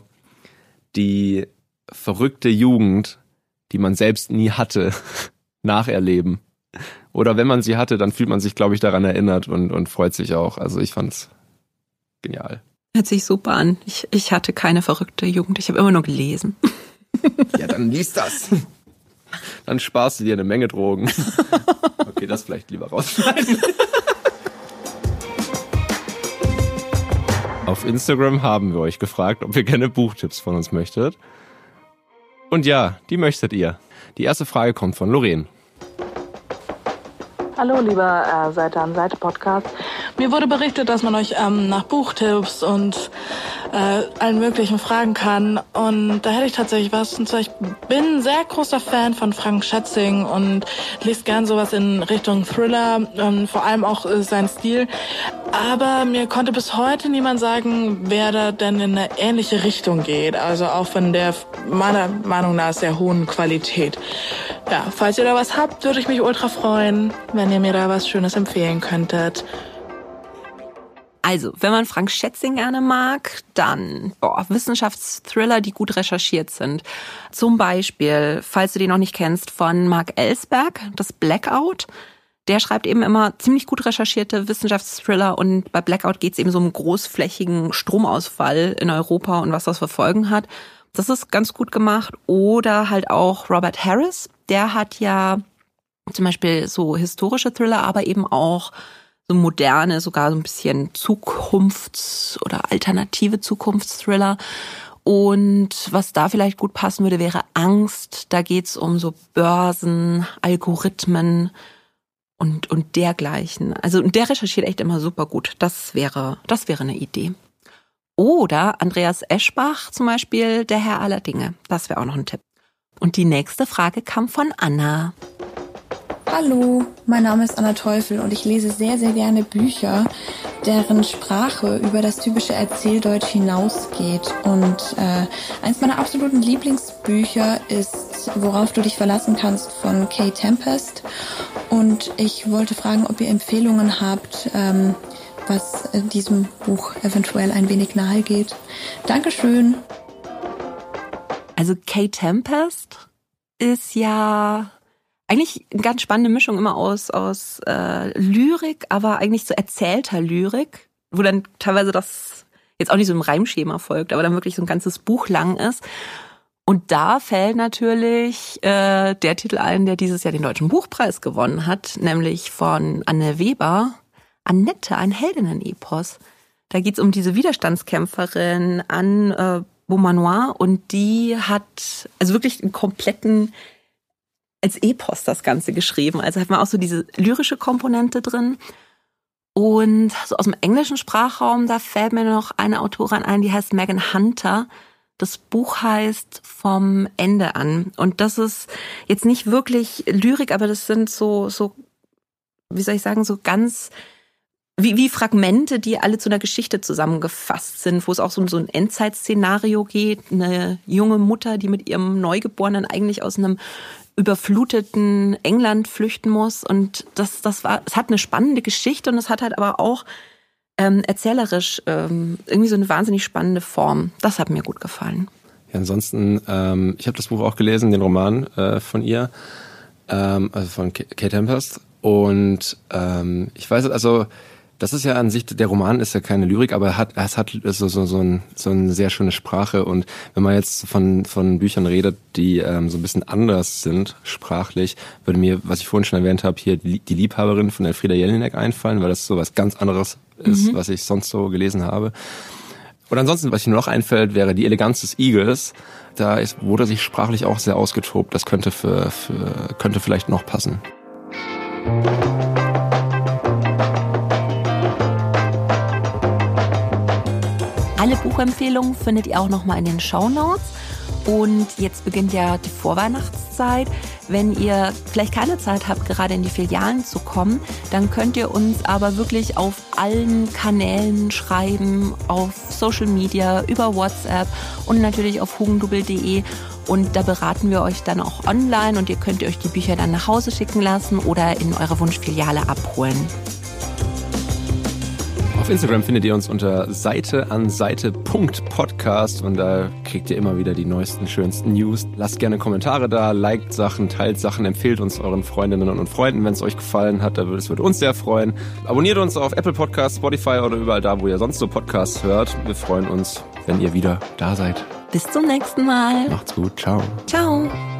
die verrückte Jugend, die man selbst nie hatte, nacherleben. Oder wenn man sie hatte, dann fühlt man sich, glaube ich, daran erinnert und freut sich auch. Also ich fand's genial. Hört sich super an. Ich hatte keine verrückte Jugend, ich habe immer nur gelesen. Ja, dann lies das. Dann sparst du dir eine Menge Drogen. Okay, das vielleicht lieber rausschneiden. Auf Instagram haben wir euch gefragt, ob ihr gerne Buchtipps von uns möchtet. Und ja, die möchtet ihr. Die erste Frage kommt von Lorraine. Hallo, lieber Seite an Seite Podcast. Mir wurde berichtet, dass man euch nach Buchtipps und allen möglichen fragen kann. Und da hätte ich tatsächlich was. Und zwar, ich bin ein sehr großer Fan von Frank Schätzing und lese gern sowas in Richtung Thriller, vor allem auch sein Stil. Aber mir konnte bis heute niemand sagen, wer da denn in eine ähnliche Richtung geht. Also auch von der meiner Meinung nach sehr hohen Qualität. Ja, falls ihr da was habt, würde ich mich ultra freuen, wenn ihr mir da was Schönes empfehlen könntet. Also, wenn man Frank Schätzing gerne mag, dann Wissenschaftsthriller, die gut recherchiert sind. Zum Beispiel, falls du den noch nicht kennst, von Mark Ellsberg, das Blackout. Der schreibt eben immer ziemlich gut recherchierte Wissenschaftsthriller und bei Blackout geht es eben so um großflächigen Stromausfall in Europa und was das für Folgen hat. Das ist ganz gut gemacht. Oder halt auch Robert Harris, der hat ja zum Beispiel so historische Thriller, aber eben auch so moderne, sogar so ein bisschen oder alternative Zukunftsthriller. Und was da vielleicht gut passen würde, wäre Angst. Da geht's um so Börsen, Algorithmen und dergleichen. Also der recherchiert echt immer super gut. Das wäre eine Idee. Oder Andreas Eschbach zum Beispiel, der Herr aller Dinge. Das wäre auch noch ein Tipp. Und die nächste Frage kam von Anna. Hallo, mein Name ist Anna Teufel und ich lese sehr, sehr gerne Bücher, deren Sprache über das typische Erzähldeutsch hinausgeht. Und eins meiner absoluten Lieblingsbücher ist Worauf du dich verlassen kannst von Kay Tempest. Und ich wollte fragen, ob ihr Empfehlungen habt, was diesem Buch eventuell ein wenig nahe geht. Dankeschön. Also Kay Tempest ist ja eigentlich eine ganz spannende Mischung immer aus Lyrik, aber eigentlich so erzählter Lyrik, wo dann teilweise das jetzt auch nicht so im Reimschema folgt, aber dann wirklich so ein ganzes Buch lang ist. Und da fällt natürlich der Titel ein, der dieses Jahr den Deutschen Buchpreis gewonnen hat, nämlich von Anne Weber, Annette, ein Heldinnen-Epos. Da geht's um diese Widerstandskämpferin Anne Beaumanoir und die hat also wirklich einen kompletten als Epos das Ganze geschrieben. Also hat man auch so diese lyrische Komponente drin. Und so aus dem englischen Sprachraum, da fällt mir noch eine Autorin ein, die heißt Megan Hunter. Das Buch heißt Vom Ende an. Und das ist jetzt nicht wirklich Lyrik, aber das sind so wie soll ich sagen, so ganz wie Fragmente, die alle zu einer Geschichte zusammengefasst sind, wo es auch so ein Endzeitszenario geht. Eine junge Mutter, die mit ihrem Neugeborenen eigentlich aus einem überfluteten England flüchten muss. Und es hat eine spannende Geschichte und es hat halt aber auch erzählerisch irgendwie so eine wahnsinnig spannende Form. Das hat mir gut gefallen. Ja, ansonsten, ich habe das Buch auch gelesen, den Roman von ihr, also von Kay Tempest. Und ich weiß, also das ist ja an sich, der Roman ist ja keine Lyrik, aber es hat so eine sehr schöne Sprache. Und wenn man jetzt von Büchern redet, die so ein bisschen anders sind sprachlich, würde mir, was ich vorhin schon erwähnt habe, hier die Liebhaberin von Elfriede Jelinek einfallen, weil das so was ganz anderes ist, was ich sonst so gelesen habe. Und ansonsten, was mir noch einfällt, wäre Die Eleganz des Igels. Da wurde sich sprachlich auch sehr ausgetobt. Das könnte könnte vielleicht noch passen. Alle Buchempfehlungen findet ihr auch nochmal in den Shownotes. Und jetzt beginnt ja die Vorweihnachtszeit. Wenn ihr vielleicht keine Zeit habt, gerade in die Filialen zu kommen, dann könnt ihr uns aber wirklich auf allen Kanälen schreiben, auf Social Media, über WhatsApp und natürlich auf hugendubel.de. Und da beraten wir euch dann auch online und ihr könnt euch die Bücher dann nach Hause schicken lassen oder in eurer Wunschfiliale abholen. Auf Instagram findet ihr uns unter seiteanseite.podcast und da kriegt ihr immer wieder die neuesten, schönsten News. Lasst gerne Kommentare da, liked Sachen, teilt Sachen, empfehlt uns euren Freundinnen und Freunden, wenn es euch gefallen hat. Das würde uns sehr freuen. Abonniert uns auf Apple Podcasts, Spotify oder überall da, wo ihr sonst so Podcasts hört. Wir freuen uns, wenn ihr wieder da seid. Bis zum nächsten Mal. Macht's gut. Ciao. Ciao.